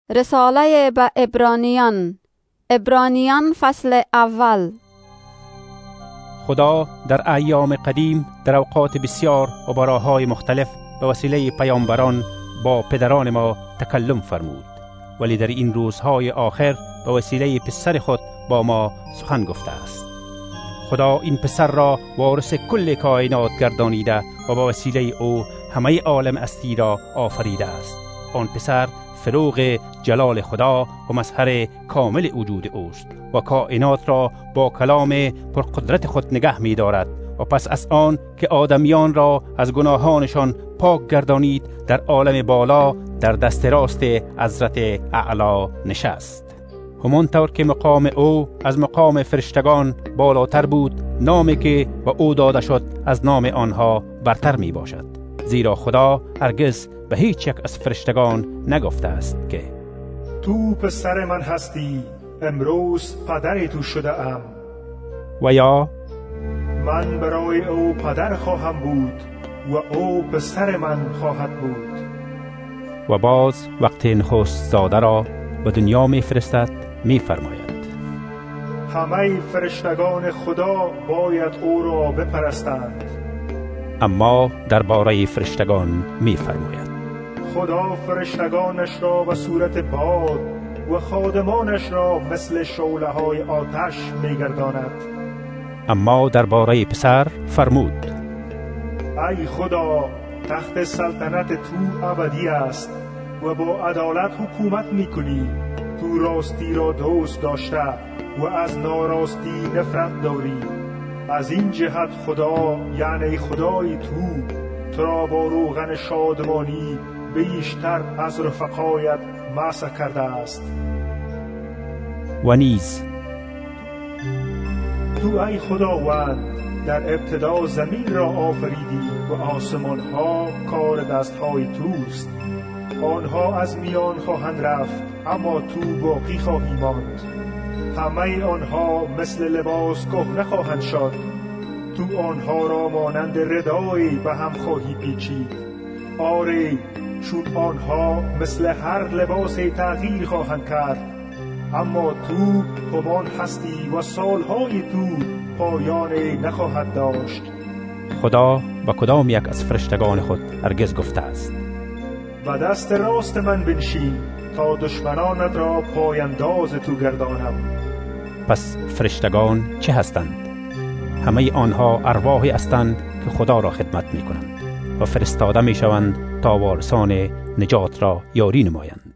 رساله به عبرانیان فصل اول. خدا در ایام قدیم در اوقات بسیار و با راه‌های مختلف به وسیله پیامبران با پدران ما تکلم فرمود، ولی در این روزهای آخر به وسیله پسر خود با ما سخن گفته است. خدا این پسر را وارث کل کائنات گردانیده و با وسیله او همه عالم هستی را آفریده است. آن پسر فروغ جلال خدا و مظهر کامل وجود اوست و کائنات را با کلام پرقدرت خود نگه می دارد. و پس از آن که آدمیان را از گناهانشان پاک گردانید، در عالم بالا در دست راست حضرت اعلی نشست. همانطور که مقام او از مقام فرشتگان بالاتر بود، نامی که به او داده شد از نام آنها برتر می باشد، زیرا خدا هرگز به هیچ یک از فرشتگان نگفته است که تو پسر من هستی، امروز پدر تو شده ام، و یا من برای او پدر خواهم بود و او پسر من خواهد بود. و باز وقت نخست زاده را به دنیا می فرستد می فرماید همه فرشتگان خدا باید او را بپرستند. اما درباره فرشتگان می فرماید خدا فرشتگانش را به صورت باد و خادمانش را مثل شعله‌های آتش می‌گرداند. اما درباره پسر فرمود ای خدا، تخت سلطنت تو ابدی است و با عدالت حکومت می‌کنی. تو راستی را دوست داشته و از ناراستی نفرت داری. از این جهت خدا، یعنی خدای تو را با روغن شادمانی بیشتر از رفقایت مسح کرده است. و نیز تو ای خداوند در ابتدا زمین را آفریدی و آسمان ها کار دستهای توست. آنها از میان خواهند رفت، اما تو باقی خواهی ماند. همه آنها مثل لباس کهنه خواهند شد. تو آنها را مانند ردایی به هم خواهی پیچید. آری، چون آنها مثل هر لباسی تغییر خواهند کرد، اما تو همان هستی و سالهای تو پایانی نخواهد داشت. خدا با کدام یک از فرشتگان خود هرگز گفته است و دست راست من بنشین تا دشمنانت را پایانداز تو گردانم. پس فرشتگان چه هستند؟ همه آنها ارواحی هستند که خدا را خدمت می کنند و فرستاده می شوند تا وارثان نجات را یاری نمایند.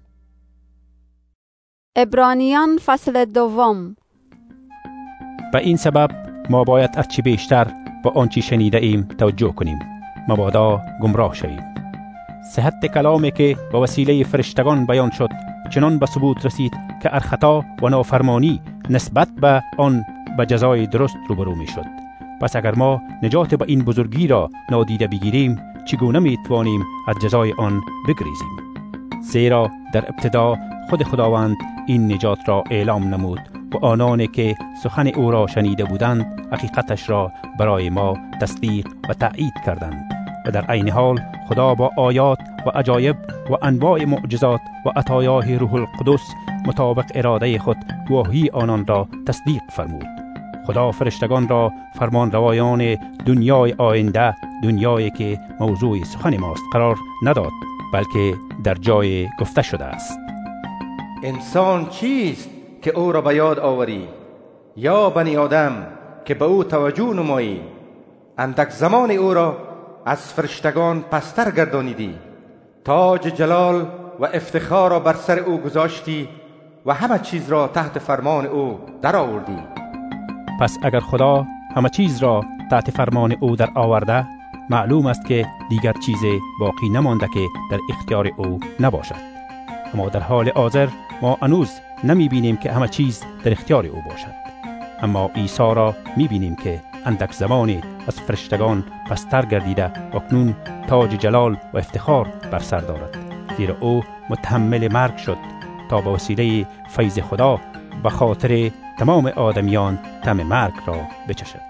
عبرانیان فصل دوم. به این سبب ما باید هرچی بیشتر با آنچه شنیده ایم توجه کنیم، مبادا گمراه شویم. صحت کلامی که با وسیله فرشتگان بیان شد چنان به ثبوت رسید که هر خطا و نافرمانی نسبت به آن به جزای درست روبرو می شد. پس اگر ما نجات با این بزرگی را نادیده بگیریم، چگونه می توانیم از جزای آن بگریزیم؟ زیرا در ابتدا خود خداوند این نجات را اعلام نمود و آنانی که سخن او را شنیده بودند حقیقتش را برای ما تصدیق و تأیید کردند. و در عین حال خدا با آیات و عجایب و انواع معجزات و عطایای روح القدس مطابق اراده خود گواهی آنان را تصدیق فرمود. خدا فرشتگان را فرمان روایان دنیای آینده، دنیایی که موضوع سخن ماست، قرار نداد، بلکه در جای گفته شده است. انسان چیست که او را به یاد آوری، یا بنی آدم که به او توجه نمایی؟ اندک زمان او را از فرشتگان پستر گردانیدی، تاج جلال و افتخار را بر سر او گذاشتی و همه چیز را تحت فرمان او در آوردی. پس اگر خدا همه چیز را تحت فرمان او در آورده، معلوم است که دیگر چیز باقی نمانده که در اختیار او نباشد. اما در حال حاضر ما هنوز نمی بینیم که همه چیز در اختیار او باشد. اما عیسی را می بینیم که اندک زمانی از فرشتگان پستر گردیده و اکنون تاج جلال و افتخار بر سر دارد، زیرا او متحمل مرگ شد تا با وسیله فیض خدا به خاطر تمام آدمیان طعم مرگ را بچشد.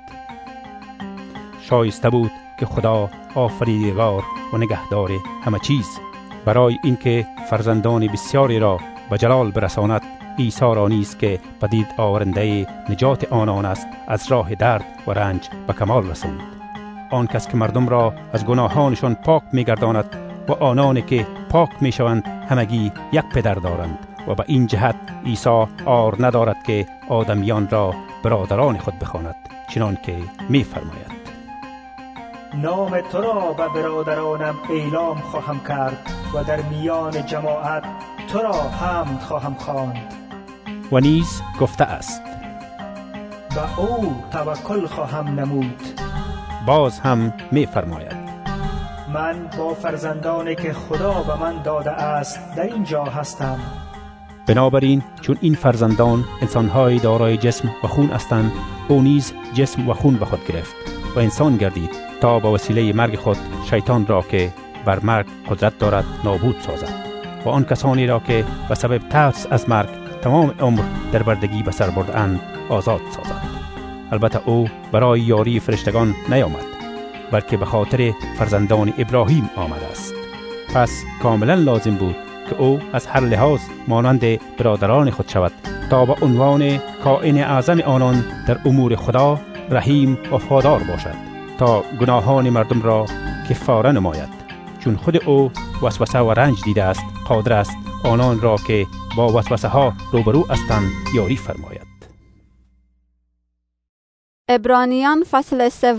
شایسته بود که خدا آفریدگار و نگهدار همه چیز برای اینکه فرزندان بسیاری را به جلال برساند، عیسی را نیز که پدید آورنده نجات آنان است از راه درد و رنج به کمال رساند. آن کس که مردم را از گناهانشان پاک می‌گرداند و آنانی که پاک می‌شوند همگی یک پدر دارند و به این جهت عیسی عار ندارد که آدمیان را برادران خود بخواند، چنان که می‌فرماید: نام تو را به برادرانم اعلام خواهم کرد و در میان جماعت تو را حمد خواهم خواند. و نیز گفته است: به او توکل خواهم نمود. باز هم می‌فرماید: من با فرزندانی که خدا به من داده است در اینجا هستم. بنابراین چون این فرزندان انسان‌های دارای جسم و خون هستند، او نیز جسم و خون به خود گرفت و انسان گردید تا با وسیله مرگ خود شیطان را که بر مرگ قدرت دارد نابود سازد و آن کسانی را که به سبب ترس از مرگ تمام عمر در بردگی به سر برده‌اند آزاد سازد. البته او برای یاری فرشتگان نیامد، بلکه به خاطر فرزندان ابراهیم آمده است. پس کاملا لازم بود که او از هر لحاظ مانند برادران خود شود تا به عنوان کائن اعظم آنان در امور خدا رحیم و وفادار باشد تا گناهان مردم را کفاره نماید، چون خود او وسوسه و رنج دیده است، قادر است آنان را که با وسوسه ها روبرو هستند یاری فرماید. عبرانیان فصل 3.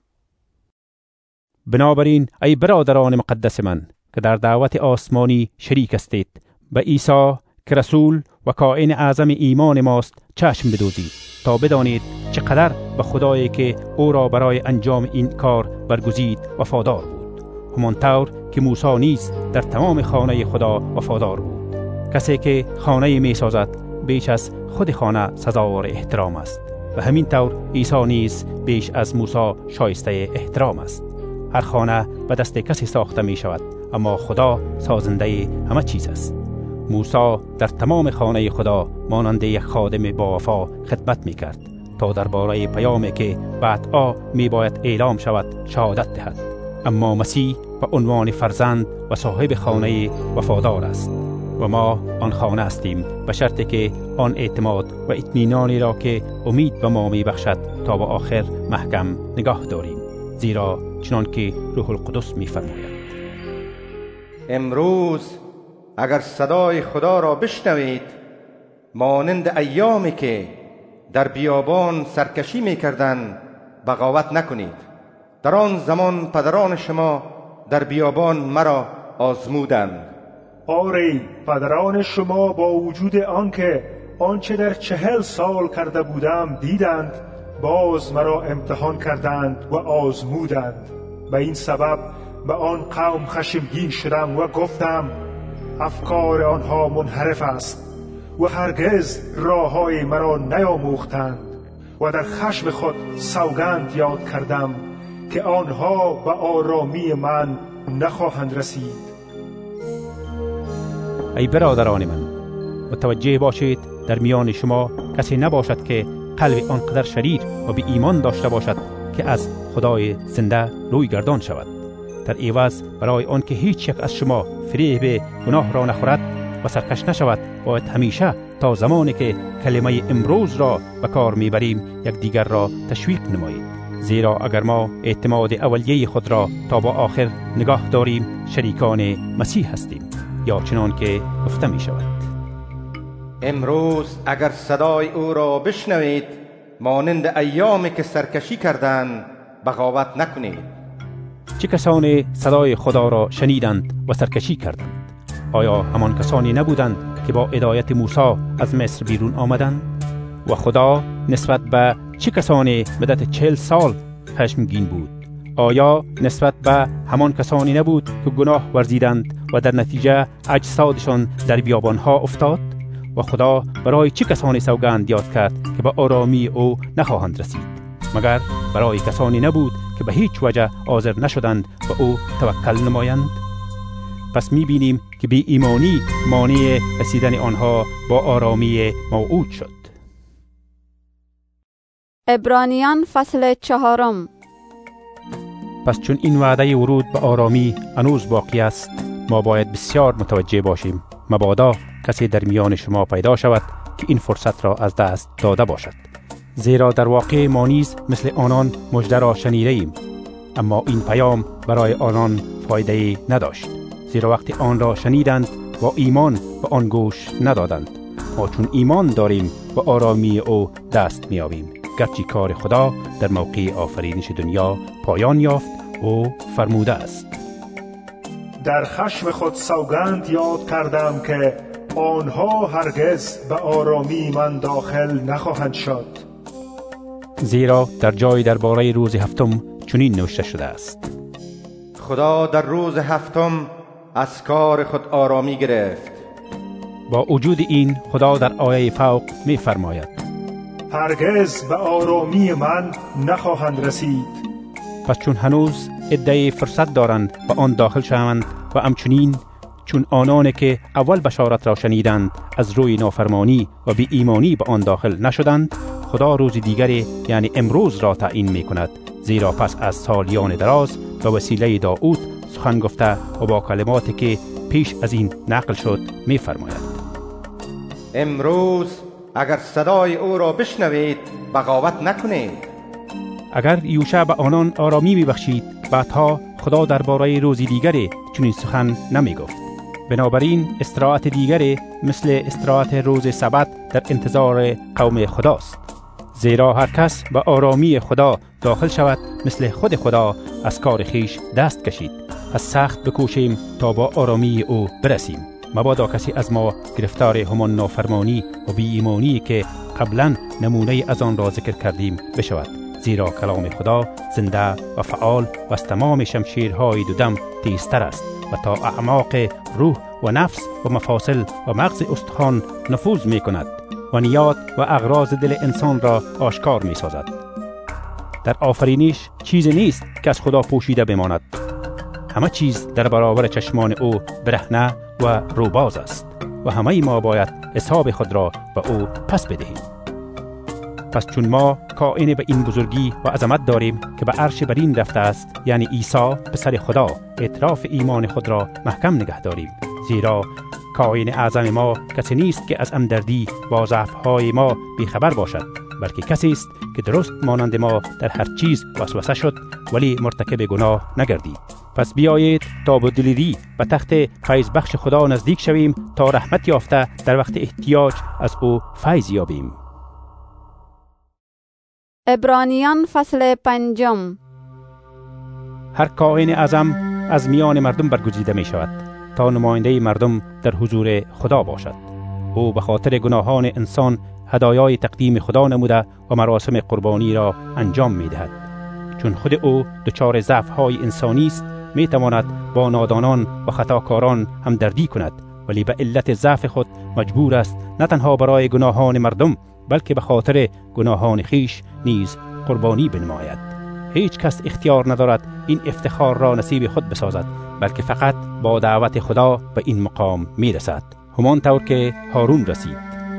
بنابراین ای برادران مقدس من که در دعوت آسمانی شریک هستید، به عیسی که رسول و کائن اعظم ایمان ماست چشم بدوزید تا بدانید چقدر به خدایی که او را برای انجام این کار برگزید وفادار بود، همانطور که موسی نیز در تمام خانه خدا وفادار بود. کسی که خانه می سازد بیش از خود خانه سزاوار احترام است و همین طور عیسی نیز بیش از موسی شایسته احترام است. هر خانه به دست کسی ساخته می شود، اما خدا سازنده همه چیز است. موسی در تمام خانه خدا مانند یک خادم با وفا خدمت می کرد تا درباره پیامی که بعدها می باید اعلام شود شهادت دهد. اما مسیح به عنوان فرزند و صاحب خانه وفادار است و ما آن خانه هستیم، به شرطی که آن اعتماد و اطمینانی را که امید به ما می بخشد تا به آخر محکم نگاه داریم، زیرا چنان که روح القدس می فرماید: امروز اگر صدای خدا را بشنوید، مانند ایامی که در بیابان سرکشی می کردند بغاوت نکنید. در آن زمان پدران شما در بیابان مرا آزمودند. آری، پدران شما با وجود آنکه آنچه در 40 سال کرده بودم دیدند، باز مرا امتحان کردند و آزمودند. به این سبب به آن قوم خشمگین شدم و گفتم افکار آنها منحرف است و هرگز راههای مرا نیاموختند و در خشم خود سوگند یاد کردم که آنها به آرامی من نخواهند رسید. ای برادران من، متوجه باشید در میان شما کسی نباشد که قلب آنقدر شریر و بی ایمان داشته باشد که از خدای زنده روی گردان شود. در عوض برای آن که هیچ یک از شما فریب گناه را نخورد و سرکش نشود، باید همیشه تا زمانی که کلمه امروز را به کار میبریم یکدیگر را تشویق نمایید، زیرا اگر ما اعتماد اولیه خود را تا با آخر نگاه داریم شریکان مسیح هستیم، یا چنان که گفته می شود: امروز اگر صدای او را بشنوید، مانند ایامی که سرکشی کردند بغاوت نکنید. چه کسانی صدای خدا را شنیدند و سرکشی کردند؟ آیا همان کسانی نبودند که با هدایت موسی از مصر بیرون آمدند؟ و خدا نسبت به چه کسانی مدت 40 سال خشمگین بود؟ آیا نسبت به همان کسانی نبود که گناه ورزیدند و در نتیجه اجسادشان در بیابانها افتاد؟ و خدا برای چه کسانی سوگند یاد کرد که به آرامی او نخواهند رسید؟ مگر برای کسانی نبود که به هیچ وجه حاضر نشدند و او توکل نمایند؟ پس می‌بینیم که بی ایمانی مانع رسیدن آنها با آرامی موعود شد. عبرانیان فصل 4. پس چون این وعده ورود به آرامی هنوز باقی است، ما باید بسیار متوجه باشیم مبادا کسی در میان شما پیدا شود که این فرصت را از دست داده باشد. زیرا در واقع ما نیز مثل آنان مژده را شنیده ایم، اما این پیام برای آنان فایده نداشت، زیرا وقتی آن را شنیدند و ایمان به آن گوش ندادند. ما چون ایمان داریم و آرامی او دست می‌یابیم، گرچه کار خدا در موقع آفرینش دنیا پایان یافت. او فرموده است: در خشم خود سوگند یاد کردم که آنها هرگز به آرامی من داخل نخواهند شد. زیرا در جای درباره روز هفتم چنین نوشته شده است: خدا در روز هفتم از کار خود آرامی گرفت. با وجود این خدا در آیه فوق می فرماید: هرگز به آرامی من نخواهند رسید. پس چون هنوز عده‌ای فرصت دارند به آن داخل شوند و همچنین چون آنانی که اول بشارت را شنیدند از روی نافرمانی و بی ایمانی به آن داخل نشدند، خدا روز دیگری یعنی امروز را تعیین می کند، زیرا پس از سالیان دراز به وسیله داود سخن گفته و با کلماتی که پیش از این نقل شد می فرماید: امروز اگر صدای او را بشنوید بغاوت نکنید. اگر یوشع به آنان آرامی می‌بخشید، بعدها خدا درباره روزی دیگری چنین سخن نمی‌گفت. بنابراین استراحت دیگری مثل استراحت روز سبت در انتظار قوم خداست. زیرا هر کس به آرامی خدا داخل شود مثل خود خدا از کار خیش دست کشید. از سخت بکوشیم تا با آرامی او برسیم. مبادا کسی از ما گرفتار همان نافرمانی و بی ایمانی که قبلا نمونه از آن را ذکر کردیم بشود، زیرا کلام خدا زنده و فعال و از تمام شمشیرهای دودم تیزتر است و تا اعماق روح و نفس و مفاصل و مغز استخوان نفوذ می کند و نیات و اغراض دل انسان را آشکار می سازد. در آفرینش چیزی نیست که از خدا پوشیده بماند. همه چیز در برابر چشمان او برهنه و روباز است و همه ما باید حساب خود را به او پس بدهیم. پس چون ما کائن به این بزرگی و عظمت داریم که به عرش برین رفته است، یعنی عیسی پسر خدا، اعتراف ایمان خود را محکم نگه داریم، زیرا کائن اعظم ما کسی نیست که از همدردی با ضعف‌های ما بیخبر باشد، بلکه کسی است که درست مانند ما در هر چیز وسوسه شد ولی مرتکب گناه نگردید. پس بیایید تا با دلیری به تخت فیض بخش خدا نزدیک شویم تا رحمت یافته در وقت احتیاج از او فیض یابیم. عبرانیان فصل 5. هر کائن اعظم از میان مردم برگزیده می شود تا نماینده مردم در حضور خدا باشد. او به خاطر گناهان انسان هدایای تقدیم خدا نموده و مراسم قربانی را انجام می دهد. چون خود او دچار ضعف‌های انسانی است، می تواند با نادانان و خطاکاران همدردی کند، ولی به علت ضعف خود مجبور است نه تنها برای گناهان مردم بلکه به خاطر گناهان خیش نیز قربانی بنماید. هیچ کس اختیار ندارد این افتخار را نصیب خود بسازد، بلکه فقط با دعوت خدا به این مقام می رسد، همان طور که هارون رسید.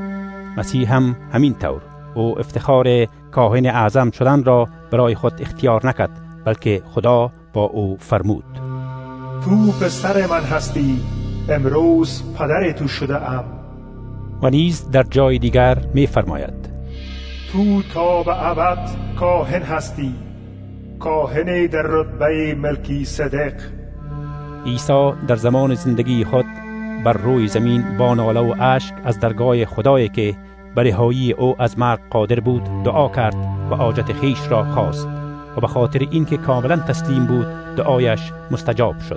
مسیح هم همین طور. او افتخار کاهن اعظم شدن را برای خود اختیار نکرد، بلکه خدا با او فرمود: تو پسر من هستی، امروز پدر تو شده ام. و نیز در جای دیگر می فرماید: تو تا به ابد کاهن هستی، کاهن در رتبه ملکی صدق. عیسی در زمان زندگی خود بر روی زمین با ناله و اشک از درگاه خدایی که به رهایی او از مرگ قادر بود دعا کرد و حاجت خیش را خواست و به خاطر اینکه کاملا تسلیم بود دعایش مستجاب شد.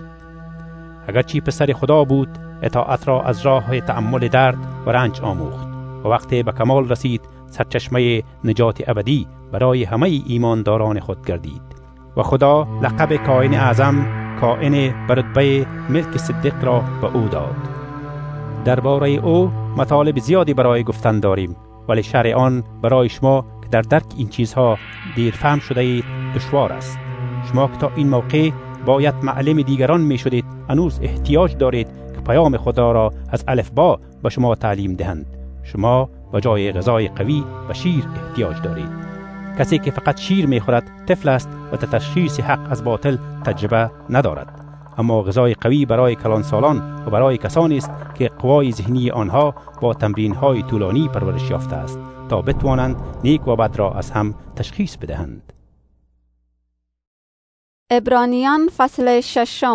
اگرچه پسر خدا بود، اطاعت را از راه تأمل درد و رنج آموخت و وقتی به کمال رسید سرچشمه نجات ابدی برای همه ایمانداران خود گردید و خدا لقب کائن اعظم، کائن بر رتبه ملک صدق را به او داد. درباره او مطالب زیادی برای گفتن داریم، ولی شرح آن برای شما که در درک این چیزها دیر فهم شده اید دشوار است. شما که تا این موقع باید معلم دیگران می شدید، هنوز احتیاج دارید که پیام خدا را از الفبا به شما تعلیم دهند. شما به جای غذای قوی و شیر احتیاج دارید. کسی که فقط شیر می خورد طفل است و تشخیص حق از باطل تجربه ندارد. اما غذای قوی برای کلانسالان و برای کسانی است که قوای ذهنی آنها با تمرین‌های طولانی پرورش یافته است تا بتوانند نیک و بد را از هم تشخیص بدهند. عبرانیان فصل 6.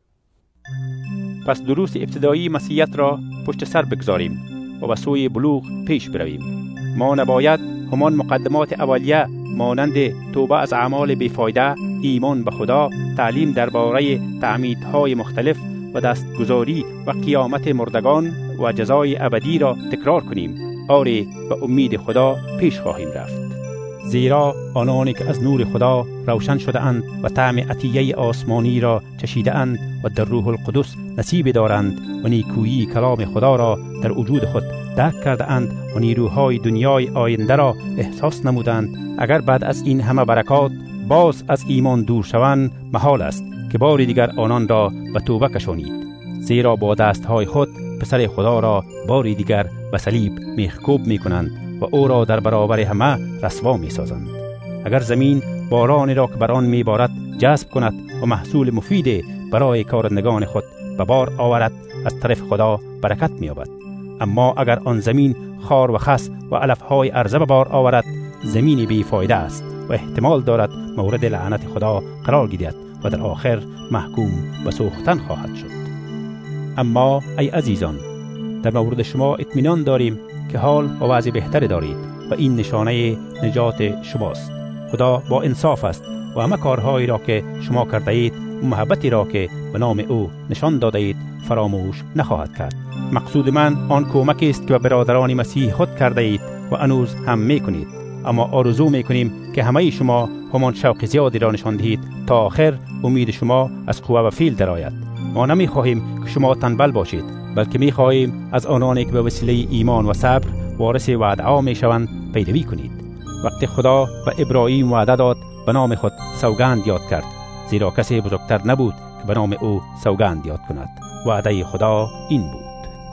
پس دروس ابتدایی مسیحیت را پشت سر بگذاریم و به سوی بلوغ پیش برویم. ما نباید همان مقدمات اولیه مانند توبه از اعمال بیفایده، ایمان به خدا، تعلیم درباره تعمیدهای مختلف و دستگذاری و قیامت مردگان و جزای ابدی را تکرار کنیم. آری به امید خدا پیش خواهیم رفت. زیرا آنانی که از نور خدا روشن شده اند و طعم عطیه آسمانی را چشیده اند و در روح القدس نصیب دارند و نیکویی کلام خدا را در وجود خود درک کرده اند و نیروهای دنیای آینده را احساس نمودند، اگر بعد از این همه برکات باز از ایمان دور شوند، محال است که باری دیگر آنان را به توبه کشانید. زیرا با دستهای خود پسر خدا را باری دیگر به صلیب میخکوب میکنند و او را در برابر همه رسوا میسازند. اگر زمین بارانی را که بر آن میبارد جذب کند و محصول مفید برای کارندگان خود به بار آورد، از طرف خدا برکت مییابد. اما اگر آن زمین خار و خس و علفهای عرضه به بار آورد، زمین بی فایده است و احتمال دارد مورد لعنت خدا قرار گیرد و در آخر محکوم به سوختن خواهد شد. اما ای عزیزان، در مورد شما اطمینان داریم که حال و وضع بهتری دارید و این نشانه نجات شماست. خدا با انصاف است و همه کارهایی را که شما کرده اید و محبتی را که به نام او نشان داده اید فراموش نخواهد کرد. مقصود من آن کمکی است که به برادران مسیح خود کرده اید و هنوز هم میکنید. اما آرزو میکنیم که همه شما همان شوق زیادی را نشان دهید تا آخر امید شما از قوه و فیل درآید. ما نمیخواهیم که شما تنبل باشید، بلکه میخواهیم از آنانی که به وسیله ایمان و صبر وارث وعده میشوند پیروی کنید. وقتی خدا به ابراهیم وعده داد، به نام خود سوگند یاد کرد، زیرا کسی بزرگتر نبود که به نام او سوگند یاد کند. وعده خدا این بود: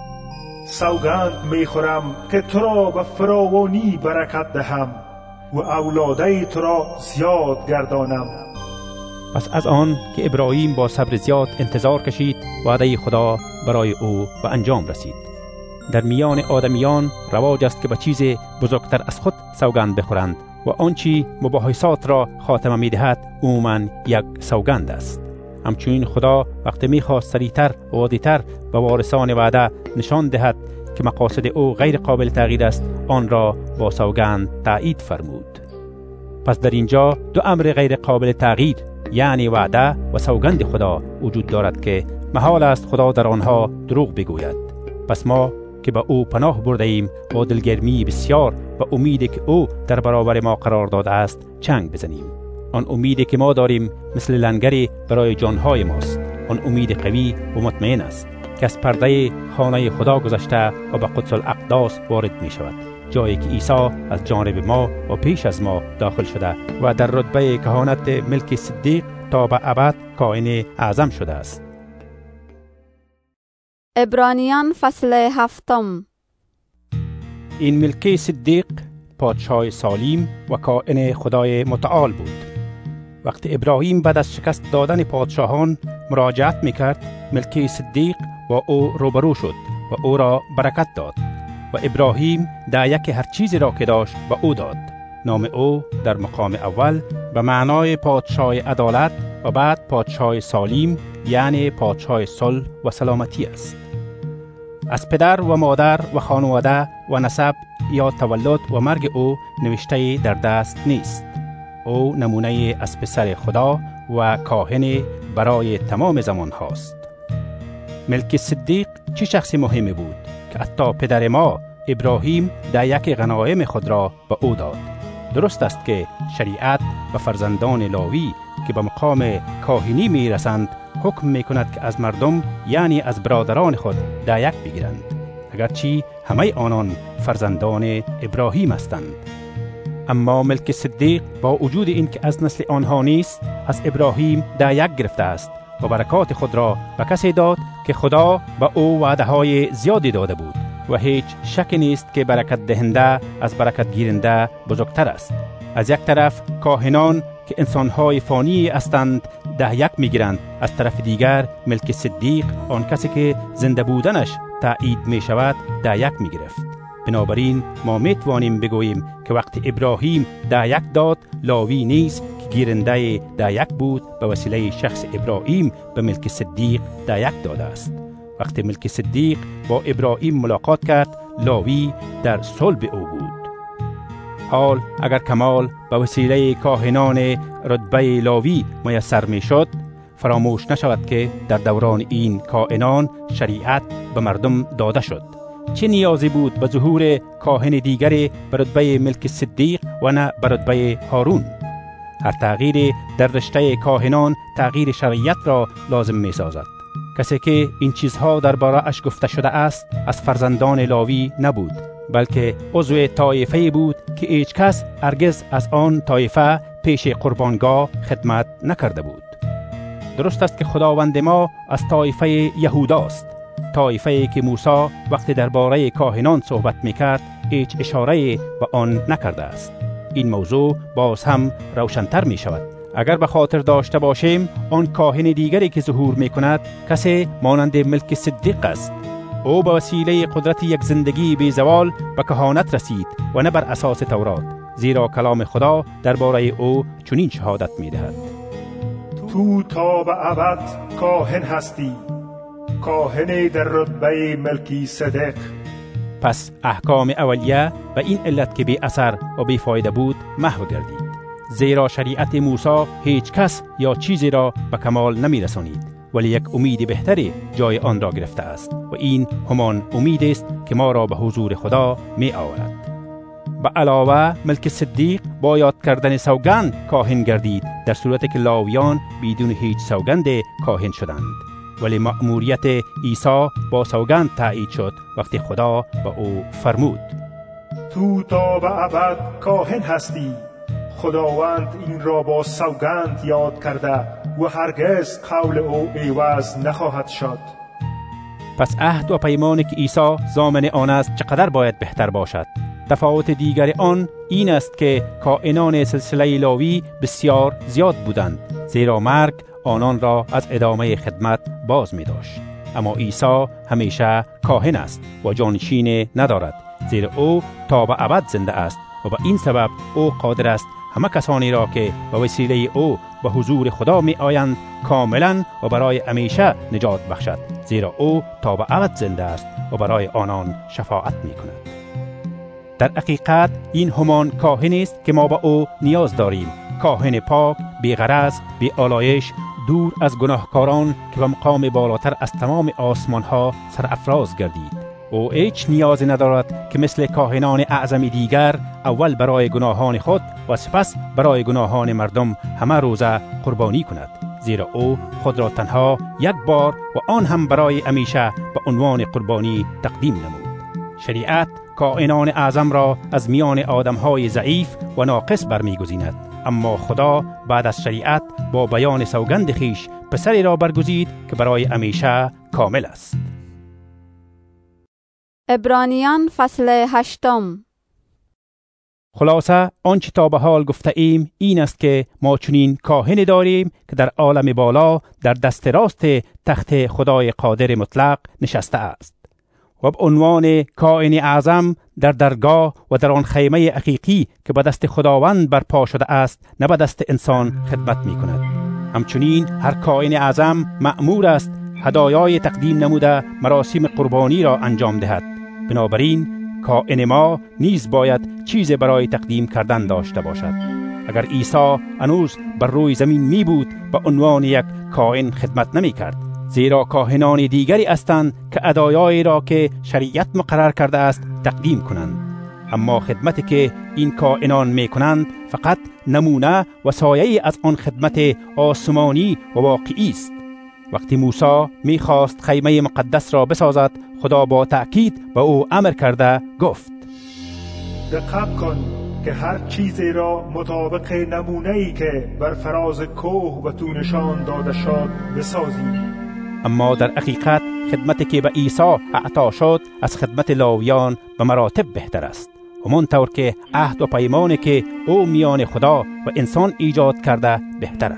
سوگند میخورم که تو را به فراوانی برکت دهم و اولاده تو را زیاد گردانم. پس از آن که ابراهیم با صبر زیاد انتظار کشید، وعده خدا برای او به انجام رسید. در میان آدمیان رواج است که به چیز بزرگتر از خود سوگند بخورند و آنچه مباحثات را خاتمه می‌دهد عموماً یک سوگند است. همچنین خدا وقتی می‌خواست سریعتر و عادی‌تر به وارثان وعده نشان دهد که مقاصد او غیر قابل تغییر است، آن را با سوگند تایید فرمود. پس در اینجا دو امر غیر قابل تغییر، یعنی وعده و سوگند خدا وجود دارد که محال است خدا در آنها دروغ بگوید. پس ما که به او پناه برده ایم با دلگرمی بسیار و امیدی که او در برابر ما قرار داده است چنگ بزنیم. آن امیدی که ما داریم مثل لنگری برای جانهای ماست. آن امید قوی و مطمئن است که از پرده خانه خدا گذشته و به قدس الاقداس وارد می شود، جایی که عیسی از جانب ما و پیش از ما داخل شده و در رتبه کهانت ملک صدیق تا به ابد کائن اعظم شده است. عبرانیان فصل 7. این ملک صدیق پادشاه سالم و کائن خدای متعال بود. وقتی ابراهیم بعد از شکست دادن پادشاهان مراجعت میکرد، ملک صدیق با او روبرو شد و او را برکت داد و ابراهیم دعیک هر چیزی را که داشت به او داد. نام او در مقام اول به معنای پادشاه عدالت و بعد پادشاه سالم، یعنی پادشاه صلح و سلامتی است. از پدر و مادر و خانواده و نسب یا تولد و مرگ او نوشته در دست نیست. او نمونه از پسر خدا و کاهن برای تمام زمان هاست. ملک صدیق چه شخص مهمی بود که حتی پدر ما ابراهیم دعیک غنایم خود را به او داد. درست است که شریعت و فرزندان لاوی که به مقام کاهنی می رسند حکم می کند که از مردم، یعنی از برادران خود، دعیک بگیرند، اگرچه همه آنان فرزندان ابراهیم هستند. اما ملک صدیق با وجود این که از نسل آنها نیست، از ابراهیم دعیک گرفته است و برکات خود را به کسی داد که خدا به او وعده های زیادی داده بود و هیچ شک نیست که برکت دهنده از برکت گیرنده بزرگتر است. از یک طرف کاهنان که انسانهای فانی هستند 10 میگیرند. از طرف دیگر ملک صدیق آن کسی که زنده بودنش تأیید می شود 10 میگرفت. بنابراین ما میتوانیم بگوییم که وقتی ابراهیم 10 داد، لاوی نیز که گیرنده 10 بود به وسیله شخص ابراهیم به ملک صدیق 10 داده است. وقتی ملک صدیق با ابراهیم ملاقات کرد، لاوی در صلب او بود. حال اگر کمال به وسیله کاهنان رتبه لاوی میسر می شد، فراموش نشود که در دوران این کاهنان شریعت به مردم داده شد. چه نیازی بود به ظهور کاهن دیگری به رتبه ملک صدیق و نه به رتبه هارون؟ هر تغییر در رشته کاهنان تغییر شریعت را لازم می سازد. کسی که این چیزها درباره اش گفته شده است از فرزندان لاوی نبود، بلکه عضو طایفه بود که هیچ کس هرگز از آن طایفه پیش قربانگاه خدمت نکرده بود. درست است که خداوند ما از طایفه یهوداست، طایفه‌ای که موسی وقتی درباره کاهنان صحبت می‌کرد هیچ اشاره به آن نکرده است. این موضوع باز هم روشن‌تر می‌شود اگر به خاطر داشته باشیم آن کاهن دیگری که ظهور می‌کند کسی مانند ملک صدیق است. او به وسیله قدرت یک زندگی بی زوال به کهانت رسید و نه بر اساس تورات، زیرا کلام خدا درباره او چنین شهادت می‌دهد: تو تا به ابد کاهن هستی، کاهن در رتبه ملکی صدق. پس احکام اولیه به این علت که بی اثر و بی فایده بود محو گردید، زیرا شریعت موسی هیچ کس یا چیزی را به کمال نمی رسانید، ولی یک امید بهتری جای آن را گرفته است و این همان امید است که ما را به حضور خدا می آورد. به علاوه ملک صدیق با یاد کردن سوگند کاهن گردید، در صورتی که لاویان بدون هیچ سوگند کاهن شدند. ولی مأموریت عیسی با سوگند تأیید شد وقتی خدا به او فرمود: تو تا به ابد کاهن هستی. خداوند این را با سوگند یاد کرده و هرگز قول او عوض نخواهد شد. پس عهد و پیمانی که عیسی ضامن آن است چقدر باید بهتر باشد. تفاوت دیگر آن این است که کاهنان سلسله لاوی بسیار زیاد بودند، زیرا مرگ آنان را از ادامه خدمت باز می داشت. اما عیسی همیشه کاهن است و جانشین ندارد، زیرا او تا به ابد زنده است و به این سبب او قادر است همه کسانی را که به وسیله او به حضور خدا می آیند کاملا و برای همیشه نجات بخشد، زیرا او تا به ابد زنده است و برای آنان شفاعت می کند. در حقیقت این همان کاهن است که ما به او نیاز داریم، کاهن پاک، بی غرض، بی آلایش، دور از گناهکاران که به مقام بالاتر از تمام آسمان ها سرافراز گردید. او هیچ نیازی ندارد که مثل کاهنان اعظم دیگر اول برای گناهان خود و سپس برای گناهان مردم همه روزه قربانی کند، زیرا او خود را تنها یک بار و آن هم برای همیشه به عنوان قربانی تقدیم نمود. شریعت کاهنان اعظم را از میان آدم‌های ضعیف و ناقص برمیگزیند، اما خدا بعد از شریعت با بیان سوگند خیش پسری را برگزید که برای همیشه کامل است. عبرانیان فصل 8. خلاصه آنچه تا به حال گفته ایم این است که ما چنین کاهن داریم که در عالم بالا در دست راست تخت خدای قادر مطلق نشسته است و به عنوان کاهن اعظم در درگاه و در آن خیمه حقیقی که به دست خداوند برپا شده است نه به دست انسان خدمت می کند. همچنین هر کاهن اعظم مأمور است هدایای تقدیم نموده مراسم قربانی را انجام دهد. بنابراین کاهن ما نیز باید چیز برای تقدیم کردن داشته باشد. اگر عیسی هنوز بر روی زمین می بود به عنوان یک کاهن خدمت نمی کرد، زیرا کاهنان دیگری هستند که هدایایی را که شریعت مقرر کرده است تقدیم کنند. اما خدمتی که این کاهنان می کنند فقط نمونه و سایه از آن خدمت آسمانی و واقعی است. وقتی موسی می خواست خیمه مقدس را بسازد، خدا با تأکید به او امر کرده گفت: دقت کن که هر چیزی را مطابق نمونه‌ای که بر فراز کوه و تو نشان داده شد بسازی. اما در حقیقت خدمتی که به عیسی اعطا شد از خدمت لاویان به مراتب بهتر است، همانطور که عهد و پیمانی که او میان خدا و انسان ایجاد کرده بهتر است،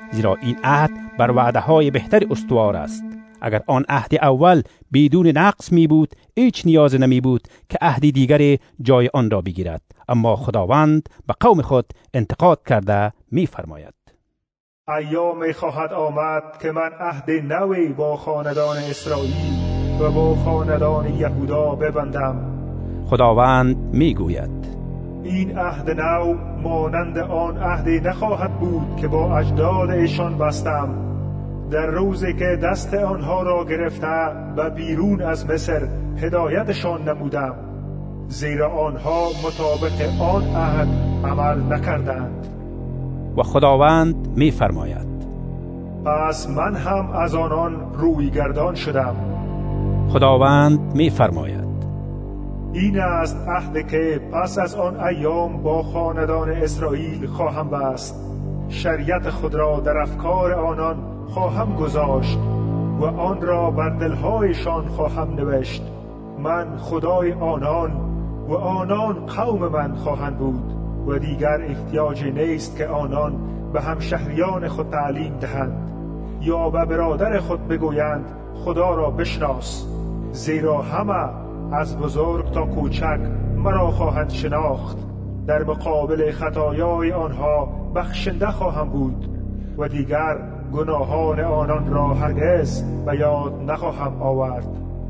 زیرا این عهد بر وعده‌های بهتر استوار است. اگر آن عهد اول بدون نقص می بود، هیچ نیاز نمی بود که عهد دیگر جای آن را بگیرد. اما خداوند به قوم خود انتقاد کرده می فرماید: ایامی خواهد آمد که من عهد نوی با خاندان اسرائیل و با خاندان یهودا ببندم. خداوند می گوید: این عهد نو مانند آن عهدی نخواهد بود که با اجدادشان بستم در روزی که دست آنها را گرفته و بیرون از مصر هدایتشان نمودم، زیرا آنها مطابق آن عهد عمل نکردند. و خداوند می فرماید: پس من هم از آنان روی گردان شدم. خداوند می فرماید: این است عهدی که پس از آن ایام با خاندان اسرائیل خواهم بست. شریعت خود را در افکار آنان خواهم گذاشت و آن را بر دلهایشان خواهم نوشت. من خدای آنان و آنان قوم من خواهند بود و دیگر احتیاجی نیست که آنان به همشهریان خود تعلیم دهند یا به برادر خود بگویند خدا را بشناس، زیرا همه از بزرگ تا کوچک مرا خواهند شناخت. در مقابل خطایای آنها بخشنده خواهم بود و دیگر گناهان آنان را هرگز به یاد نخواهم آورد.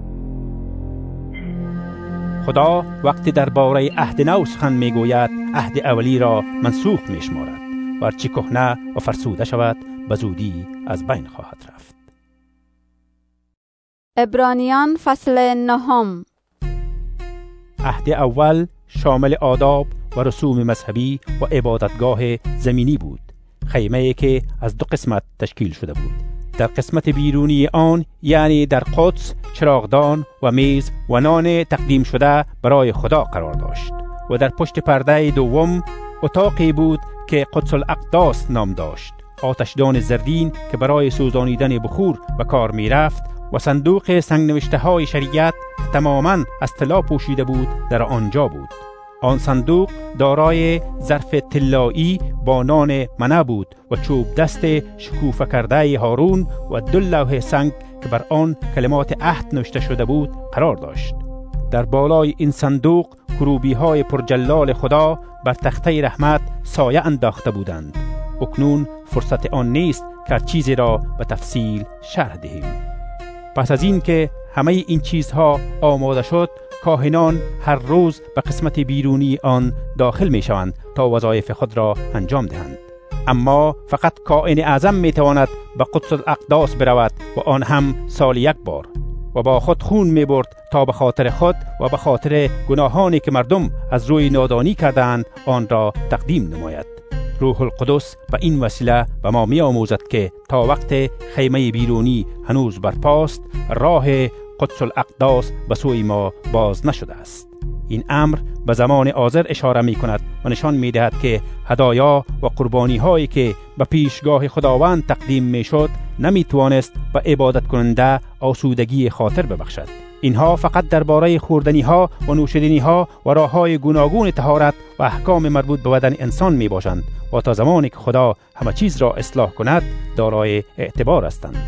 خدا وقتی درباره عهد نو سخن میگوید، عهد اولی را منسوخ میشمارد و هرچی کهنه و فرسوده شود به زودی از بین خواهد رفت. عبرانیان فصل 9. عهد اول شامل آداب و رسوم مذهبی و عبادتگاه زمینی بود، خیمه‌ای که از 2 قسمت تشکیل شده بود. در قسمت بیرونی آن، یعنی در قدس، چراغدان و میز و نان تقدیم شده برای خدا قرار داشت و در پشت پرده دوم اتاقی بود که قدس الاقداس نام داشت. آتشدان زرین که برای سوزانیدن بخور به کار می رفت و صندوق سنگ نوشته های شریعت تماما از طلا پوشیده بود در آنجا بود. آن صندوق دارای ظرف طلایی با نان منه بود و چوب دست شکوفه کرده هارون و 2 لوح سنگ که بر آن کلمات عهد نوشته شده بود قرار داشت. در بالای این صندوق کروبی های پرجلال خدا بر تخته رحمت سایه انداخته بودند. اکنون فرصت آن نیست که چیزی را به تفصیل شرح دهیم. پس از این که همه این چیزها آماده شد، کاهنان هر روز به قسمت بیرونی آن داخل می شوند تا وظایف خود را انجام دهند. اما فقط کاهن اعظم می تواند به قدس الاقداس برود و آن هم سال 1 بار و با خود خون می برد تا به خاطر خود و به خاطر گناهانی که مردم از روی نادانی کردند آن را تقدیم نماید. روح القدس به این وسیله به ما می آموزد که تا وقت خیمه بیرونی هنوز برپاست، راه قدس الاقداس به سوی ما باز نشده است. این امر به زمان حاضر اشاره می کند و نشان می دهد که هدایا و قربانی هایی که به پیشگاه خداوند تقدیم می شد نمی توانست به عبادت کننده آسودگی خاطر ببخشد. اینها فقط درباره خوردنی ها و نوشیدنی ها و راه های گوناگون طهارت و احکام مربوط به بدن انسان می باشند و تا زمانی که خدا همه چیز را اصلاح کند دارای اعتبار هستند.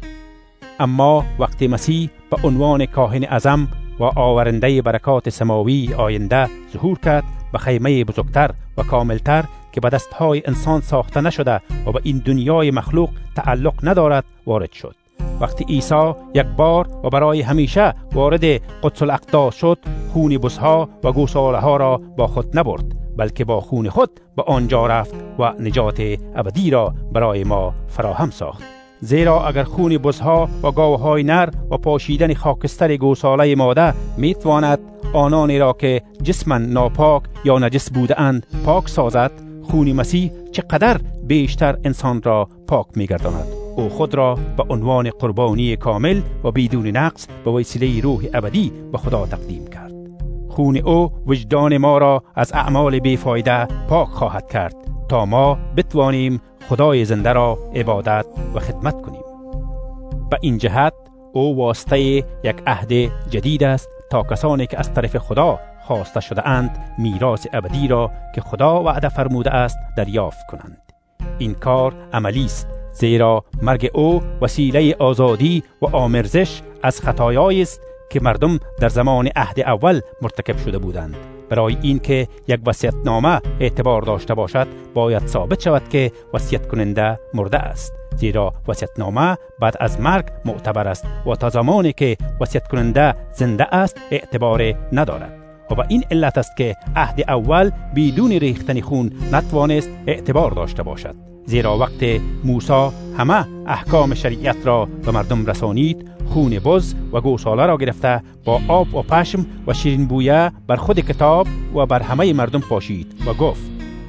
اما وقتی مسیح به عنوان کاهن اعظم و آورنده برکات سماوی آینده ظهور کرد، به خیمه بزرگتر و کاملتر که به دستهای انسان ساخته نشده و به این دنیای مخلوق تعلق ندارد وارد شد. وقتی عیسی 1 بار و برای همیشه وارد قدس الاقداس شد، خون بزها و گوساله ها را با خود نبرد، بلکه با خون خود به آنجا رفت و نجات ابدی را برای ما فراهم ساخت. زیرا اگر خون بزها و گاوهای نر و پاشیدن خاکستر گوساله ماده میتواند آنانی را که جسما ناپاک یا نجس بوده اند پاک سازد، خون مسیح چقدر بیشتر انسان را پاک میگرداند. او خود را به عنوان قربانی کامل و بدون نقص به وسیله روح ابدی به خدا تقدیم کرد. خون او وجدان ما را از اعمال بیفایده پاک خواهد کرد تا ما بتوانیم خدای زنده را عبادت و خدمت کنیم. به این جهت او واسطه یک عهد جدید است تا کسانی که از طرف خدا خواسته شده اند میراث ابدی را که خدا وعده فرموده است دریافت کنند. این کار عملی است، زیرا مرگ او وسیله آزادی و آمرزش از خطایایی است که مردم در زمان عهد اول مرتکب شده بودند. برای این که یک وصیت‌نامه اعتبار داشته باشد باید ثابت شود که وصیت کننده مرده است، زیرا وصیت‌نامه بعد از مرگ معتبر است و تا زمانی که وصیت کننده زنده است اعتبار ندارد. و به این علت است که عهد اول بدون ریختن خون نتوانست اعتبار داشته باشد، زیرا وقت موسی همه احکام شریعت را به مردم رسانید، خون بز و گوساله را گرفته با آب و پشم و شیرین بویه بر خود کتاب و بر همه مردم پاشید و گفت: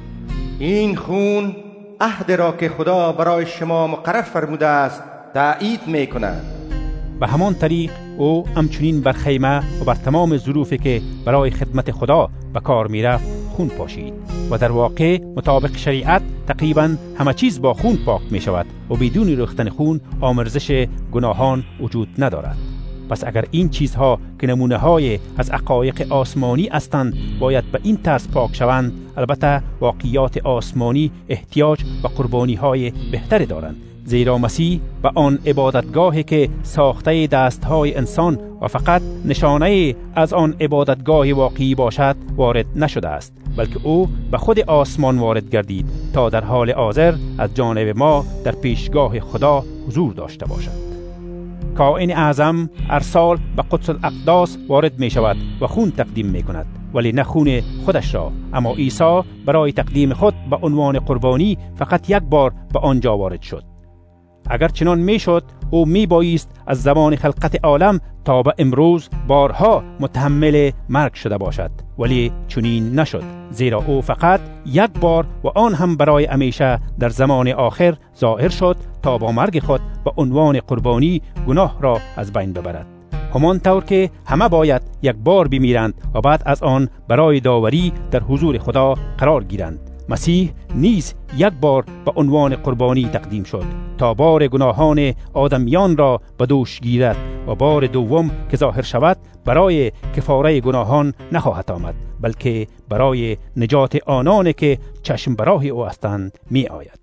این خون عهد را که خدا برای شما مقرر فرموده است تأیید می کند. به همان طریق او همچنین بر خیمه و بر تمام ظروفی که برای خدمت خدا به کار می رفت خون پاشید و در واقع مطابق شریعت تقریبا همه چیز با خون پاک می شود و بدون ریختن خون آمرزش گناهان وجود ندارد. پس اگر این چیزها که نمونه های از حقایق آسمانی هستند باید به این طرز پاک شوند، البته واقعیات آسمانی احتیاج به قربانی های بهتری دارند، زیرا مسیح به آن عبادتگاهی که ساخته دستهای انسان و فقط نشانه از آن عبادتگاه واقعی باشد وارد نشده است، بلکه او به خود آسمان وارد گردید تا در حال حاضر از جانب ما در پیشگاه خدا حضور داشته باشد. کائن اعظم هر سال به قدس الاقداس وارد می شود و خون تقدیم می کند، ولی نه خون خودش را، اما عیسی برای تقدیم خود به عنوان قربانی فقط یک بار به آنجا وارد شد. اگر چنان می شد او می بایست از زمان خلقت عالم تا به امروز بارها متحمل مرگ شده باشد، ولی چنین نشد، زیرا او فقط یک بار و آن هم برای همیشه در زمان آخر ظاهر شد تا با مرگ خود به عنوان قربانی گناه را از بین ببرد. همانطور که همه باید یک بار بمیرند و بعد از آن برای داوری در حضور خدا قرار گیرند، مسیح نیز یک بار به عنوان قربانی تقدیم شد تا بار گناهان آدمیان را به دوش گیرد و بار دوم که ظاهر شود برای کفاره گناهان نخواهد آمد، بلکه برای نجات آنان که چشم براه او هستند می آید.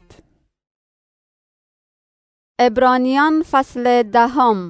عبرانیان فصل 10.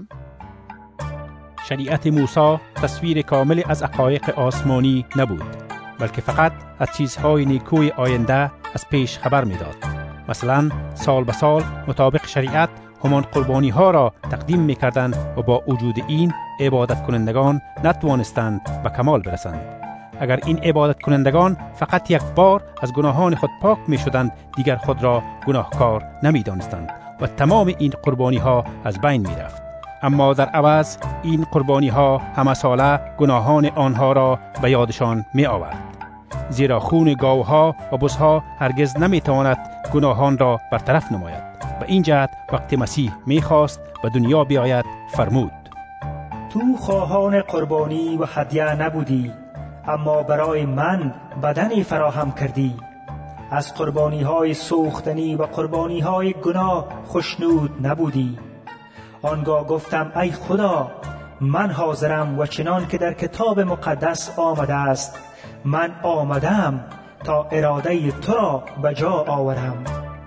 شریعت موسی تصویر کامل از حقایق آسمانی نبود، بلکه فقط از چیزهای نیکوی آینده از پیش خبر میداد. مثلا سال به سال مطابق شریعت همان قربانی ها را تقدیم میکردند و با وجود این عبادت کنندگان نتوانستند به کمال برسند. اگر این عبادت کنندگان فقط یک بار از گناهان خود پاک می شدند دیگر خود را گناهکار نمی دانستند و تمام این قربانی ها از بین می رفت. اما در عوض این قربانی ها همه ساله گناهان آنها را به یادشان می آورد، زیرا خون گاوها و بزها هرگز نمی تواند گناهان را برطرف نماید. به این جهت وقتی مسیح می خواست به دنیا بیاید فرمود: تو خواهان قربانی و هدیه نبودی، اما برای من بدنی فراهم کردی. از قربانی های سوختنی و قربانی های گناه خوشنود نبودی. آنگاه گفتم ای خدا، من حاضرم و چنان که در کتاب مقدس آمده است، من آمدم تا اراده تو را به جا آورم.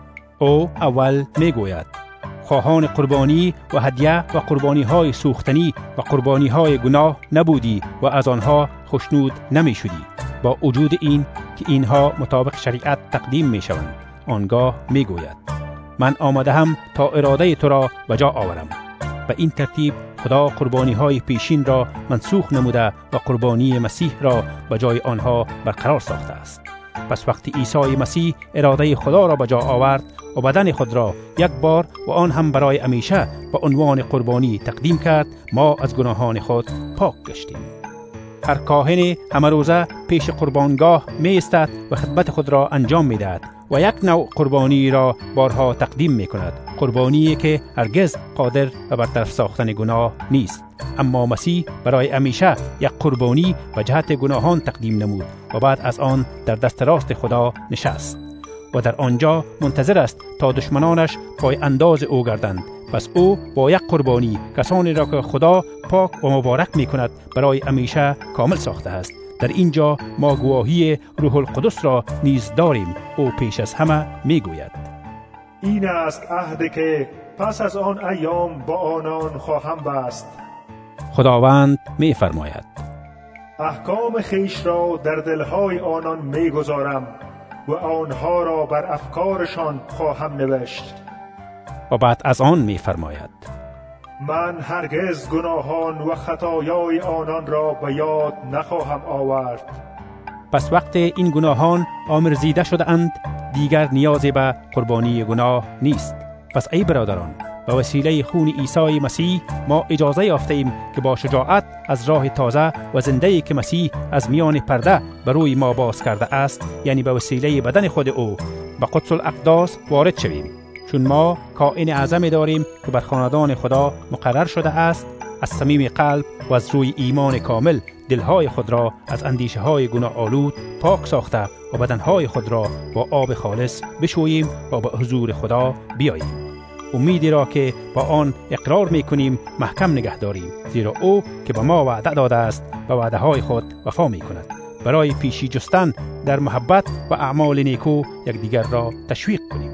او اول می گوید خواهان قربانی و هدیه و قربانی های سوختنی و قربانی های گناه نبودی و از آنها خوشنود نمی شدی، با وجود این که اینها مطابق شریعت تقدیم می شوند. آنگاه می گوید من آمدم تا اراده تو را به جا آورم. به این ترتیب خدا قربانی های پیشین را منسوخ نموده و قربانی مسیح را به جای آنها برقرار ساخته است. پس وقتی عیسی مسیح اراده خدا را به جا آورد و بدن خود را یک بار و آن هم برای همیشه به عنوان قربانی تقدیم کرد، ما از گناهان خود پاک گشتیم. هر کاهن همه روزه پیش قربانگاه می ایستد و خدمت خود را انجام می دهد و یک نوع قربانی را بارها تقدیم می کند، قربانی که هرگز قادر به برطرف ساختن گناه نیست. اما مسیح برای همیشه یک قربانی و جهت گناهان تقدیم نمود و بعد از آن در دست راست خدا نشست و در آنجا منتظر است تا دشمنانش پای انداز او گردند. پس او با یک قربانی کسانی را که خدا پاک و مبارک می کند برای همیشه کامل ساخته است. در اینجا ما گواهی روح القدس را نیز داریم. او پیش از همه می گوید این است عهدی که پس از آن ایام با آنان خواهم بست. خداوند می فرماید: احکام خیش را در دلهای آنان می گذارم و آنها را بر افکارشان خواهم نوشت. و بعد از آن می فرماید: من هرگز گناهان و خطایای آنان را به یاد نخواهم آورد. پس وقت این گناهان آمرزیده شده اند، دیگر نیازی به قربانی گناه نیست. پس ای برادران، به وسیله خون عیسی مسیح ما اجازه یافتیم که با شجاعت از راه تازه و زنده‌ای که مسیح از میان پرده بر روی ما باز کرده است، یعنی به وسیله بدن خود او، به قدس الاقداس وارد شویم. چون ما کائن اعظمی داریم که بر خاندان خدا مقرر شده است، از صمیم قلب و از روی ایمان کامل دلهای خود را از اندیشه های گناه آلود پاک ساخته و بدنهای خود را با آب خالص بشوییم و به حضور خدا بیاییم. امیدی را که با آن اقرار میکنیم محکم نگه داریم، زیرا او که به ما وعده داده است به وعده های خود وفا میکند. برای پیشی جستن در محبت و اعمال نیکو یکدیگر را تشویق کنیم.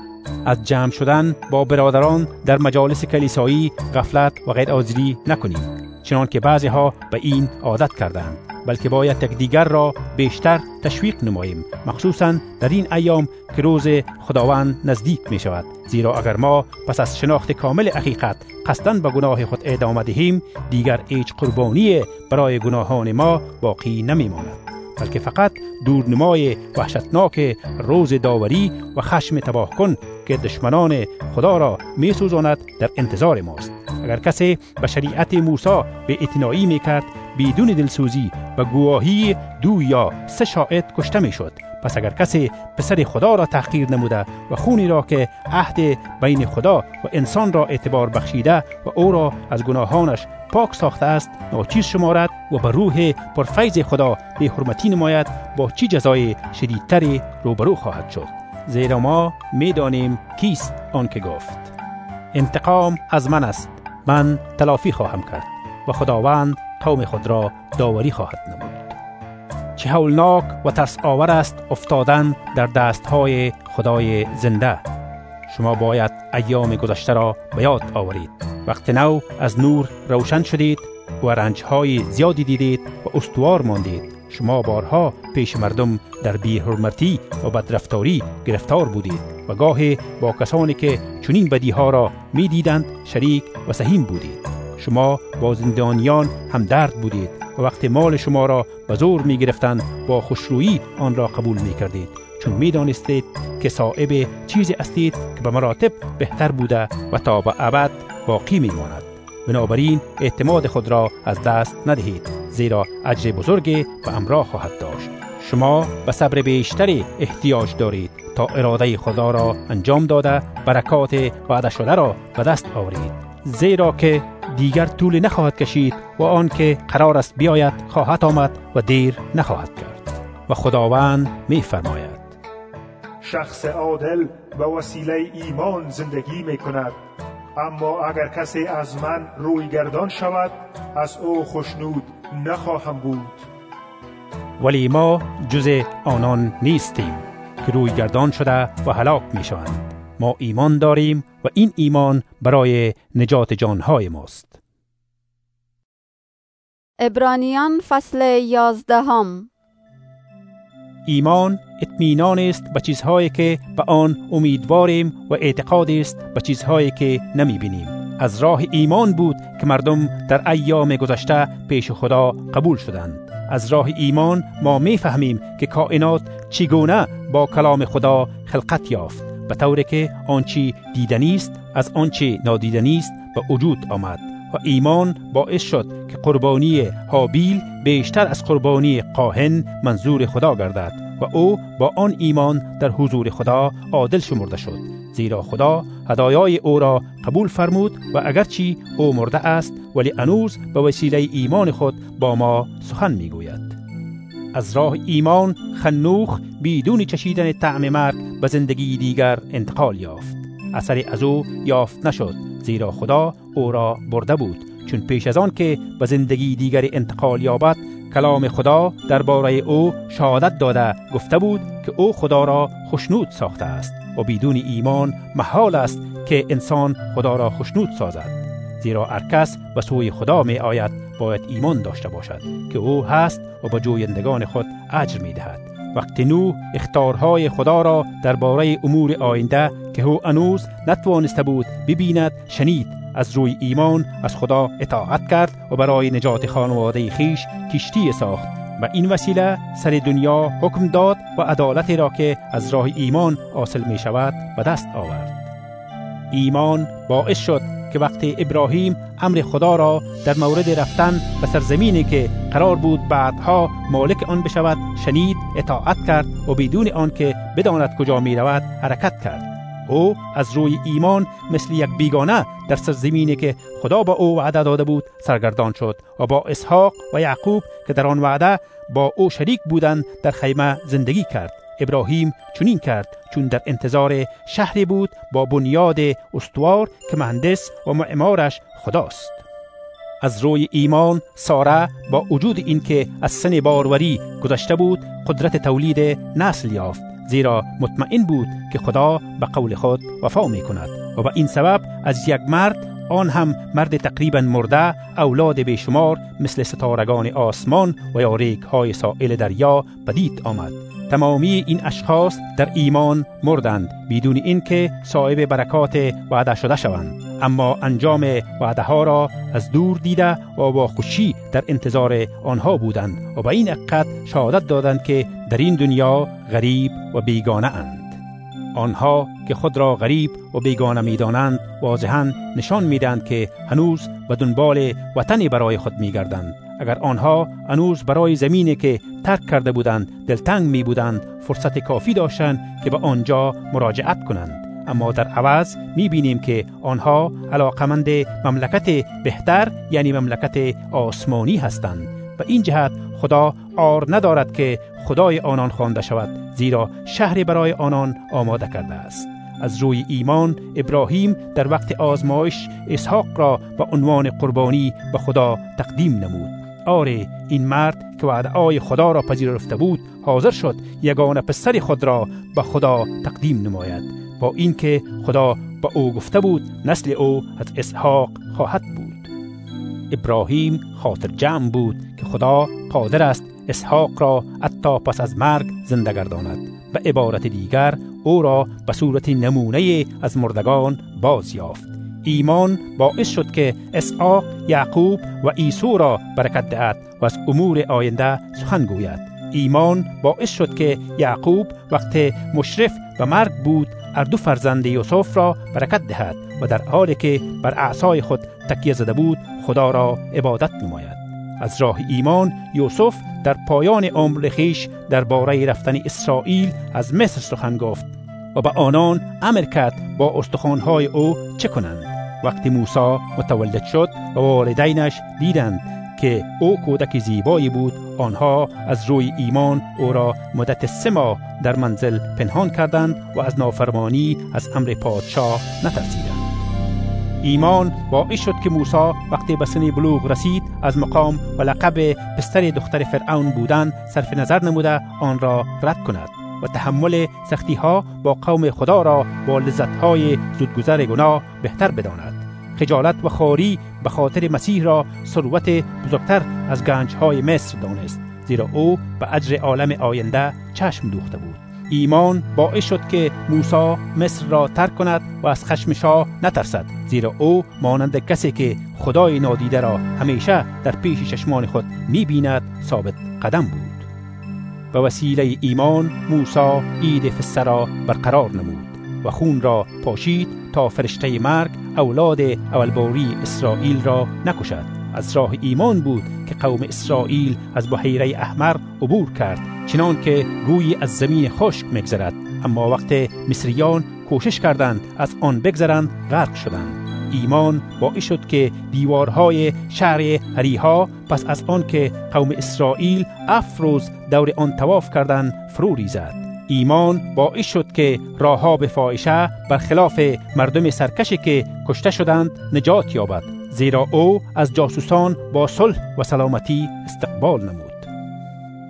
از جمع شدن با برادران در مجالس کلیسایی غفلت و غیر حاضری نکنیم، چنان که بعضی ها به این عادت کردند، بلکه باید یکدیگر را بیشتر تشویق نماییم، مخصوصاً در این ایام که روز خداوند نزدیک می شود. زیرا اگر ما پس از شناخت کامل حقیقت قصداً به گناه خود ادامه دهیم، دیگر هیچ قربانی برای گناهان ما باقی نمی ماند، بلکه فقط دورنمای وحشتناک روز داوری و خشم تباه کن که دشمنان خدا را می سوزاند در انتظار ماست. اگر کسی به شریعت موسی به اعتنایی می کرد، بدون دلسوزی و گواهی 2 یا 3 شاهد کشته می شد. پس اگر کسی پسر خدا را تحقیر نموده و خونی را که عهد بین خدا و انسان را اعتبار بخشیده و او را از گناهانش پاک ساخته است ناچیز شمارد و به روح پرفیض خدا به حرمتی نماید، با چی جزای شدیدتری روبرو خواهد شد. زیرا ما می دانیم کیست آن که گفت: انتقام از من است، من تلافی خواهم کرد و خداوند قوم خود را داوری خواهد نمود. چه هولناک و ترس آور است افتادن در دستهای خدای زنده. شما باید ایام گذشته را به یاد آورید. وقت نو از نور روشن شدید و رنجهای زیادی دیدید و استوار ماندید. شما بارها پیش مردم در بی‌حرمتی و بدرفتاری گرفتار بودید و گاهی با کسانی که چنین بدیها را می دیدند شریک و سهیم بودید. شما با زندانیان همدرد بودید و وقت مال شما را به زور می گرفتند با خوشرویی آن را قبول می کردید، چون می دانستید که صاحب چیزی هستید که به مراتب بهتر بوده و تا به ابد باقی می ماند. بنابراین اعتماد خود را از دست ندهید، زیرا اجر بزرگی به همراه خواهد داشت. شما به صبر بیشتری احتیاج دارید تا اراده خدا را انجام داده برکات وعده شده را به دست آورید، زیرا که دیگر طول نخواهد کشید و آن که قرار است بیاید خواهد آمد و دیر نخواهد کرد. و خداوند می فرماید: شخص عادل به وسیله ایمان زندگی می کند، اما اگر کسی از من روی گردان شود از او خوشنود نخواهم بود. ولی ما جز آنان نیستیم که روی گردان شده و هلاک می شوند. ما ایمان داریم و این ایمان برای نجات جانهای ماست. عبرانیان فصل 11. ایمان اطمینان است به چیزهایی که به آن امیدواریم و اعتقاد است به چیزهایی که نمی بینیم. از راه ایمان بود که مردم در ایام گذشته پیش خدا قبول شدند. از راه ایمان ما می فهمیم که کائنات چگونه با کلام خدا خلقت یافت، به طوری که آنچه دیدنی است از آنچه نادیدنی است به وجود آمد. و ایمان باعث شد که قربانی هابیل بیشتر از قربانی قاهن منظور خدا گردد و او با آن ایمان در حضور خدا عادل شمرده شد، زیرا خدا هدایای او را قبول فرمود و اگرچه او مرده است ولی هنوز به وسیله ایمان خود با ما سخن میگوید. از راه ایمان خنوخ بدون چشیدن طعم مرگ به زندگی دیگر انتقال یافت. اثری از او یافت نشد، زیرا خدا او را برده بود، چون پیش از آن که به زندگی دیگر انتقال یابد کلام خدا درباره او شهادت داده گفته بود که او خدا را خوشنود ساخته است و بدون ایمان محال است که انسان خدا را خوشنود سازد. زیرا هر کس به سوی خدا می آید باید ایمان داشته باشد که او هست و به جویندگان خود اجر می دهد. وقتی نوح اخطارهای خدا را درباره امور آینده که او هنوز نتوانسته بود ببیند شنید، از روی ایمان از خدا اطاعت کرد و برای نجات خانواده خیش کشتی ساخت. و این وسیله سر دنیا حکم داد و عدالتی را که از راه ایمان حاصل می شود به دست آورد. ایمان باعث شد که وقتی ابراهیم امر خدا را در مورد رفتن به سرزمینی که قرار بود بعدها مالک آن بشود شنید، اطاعت کرد و بدون آن که بداند کجا می رود حرکت کرد. او از روی ایمان مثل یک بیگانه در سرزمینی که خدا با او وعده داده بود سرگردان شد و با اسحاق و یعقوب که در آن وعده با او شریک بودند در خیمه زندگی کرد. ابراهیم چنین کرد چون در انتظار شهری بود با بنیاد استوار که مهندس و معمارش خداست. از روی ایمان ساره با وجود این که از سن باروری گذشته بود قدرت تولید نسل یافت، زیرا مطمئن بود که خدا به قول خود وفا می کند و به این سبب از یک مرد، آن هم مرد تقریبا مرده، اولاد بیشمار مثل ستارگان آسمان و یا ریگ‌های سائل دریا پدید آمد. تمامی این اشخاص در ایمان مردند بدون اینکه صاحب برکات وعده شده شوند، اما انجام وعده ها را از دور دیده و با خوشی در انتظار آنها بودند و به این حقیقت شهادت دادند که در این دنیا غریب و بیگانه اند. آنها که خود را غریب و بیگانه می‌دانند واضحاً نشان می‌دهند که هنوز به دنبال وطنی برای خود می‌گردند. اگر آنها هنوز برای زمینی که ترک کرده بودند دلتنگ می‌بودند فرصت کافی داشتند که به آنجا مراجعت کنند، اما در عوض می‌بینیم که آنها علاقمند مملکت بهتر یعنی مملکت آسمانی هستند. و این جهت خدا عار ندارد که خدای آنان خوانده شود، زیرا شهری برای آنان آماده کرده است. از روی ایمان ابراهیم در وقت آزمایش اسحاق را به عنوان قربانی به خدا تقدیم نمود. آره، این مرد که وعده خدا را پذیرفته بود حاضر شد یگانه پسر خود را به خدا تقدیم نماید، با اینکه خدا به او گفته بود نسل او از اسحاق خواهد بود. ابراهیم خاطر جمع بود که خدا قادر است اسحاق را حتی پس از مرگ زنده گرداند. به عبارت دیگر او را به صورت نمونه از مردگان باز یافت. ایمان باعث شد که اسحاق، یعقوب و عیسی را برکت دهد و از امور آینده سخن گوید. ایمان باعث شد که یعقوب وقت مشرف به مرگ بود هر دو فرزند یوسف را برکت دهد و در حالی که بر عصای خود تکیه زده بود خدا را عبادت نماید. از راه ایمان یوسف در پایان عمر خویش درباره رفتن اسرائیل از مصر سخن گفت و به آنان امر کرد با استخوان‌های او چه کنند. وقتی موسی متولد شد و والدینش دیدند که او کودک زیبایی بود، آنها از روی ایمان او را مدت 3 ماه در منزل پنهان کردند و از نافرمانی از امر پادشاه نترسیدند. ایمان باعث شد که موسی وقتی به سن بلوغ رسید از مقام و لقب پسر دختر فرعون بودن صرف نظر نموده آن را رد کند و تحمل سختی‌ها با قوم خدا را با لذت‌های زودگذر گناه بهتر بداند. خجالت و خواری به خاطر مسیح را ثروت بزرگتر از گنج‌های مصر دانست، زیرا او به اجر عالم آینده چشم دوخته بود. ایمان باعث شد که موسی مصر را ترک کند و از خشم شاه نترسد، زیرا او مانند کسی که خدای نادیده را همیشه در پیش چشمان خود می‌بیند ثابت قدم بود. به وسیله ایمان موسی عید فسح را برقرار نمود و خون را پاشید تا فرشته مرگ اولاد اولباری اسرائیل را نکشد. از راه ایمان بود که قوم اسرائیل از بحیره احمر عبور کرد، چنان که گویی از زمین خشک می‌گذرد، اما وقت مصریان کوشش کردند از آن بگذرند غرق شدند. ایمان باعث شد که دیوارهای شهر هریها پس از آن که قوم اسرائیل 7 روز دور آن طواف کردند فرو ریزد. ایمان باعث شد که راهاب فاحشه برخلاف مردم سرکشی که کشته شدند نجات یابد، زیرا او از جاسوسان با صلح و سلامتی استقبال نمود.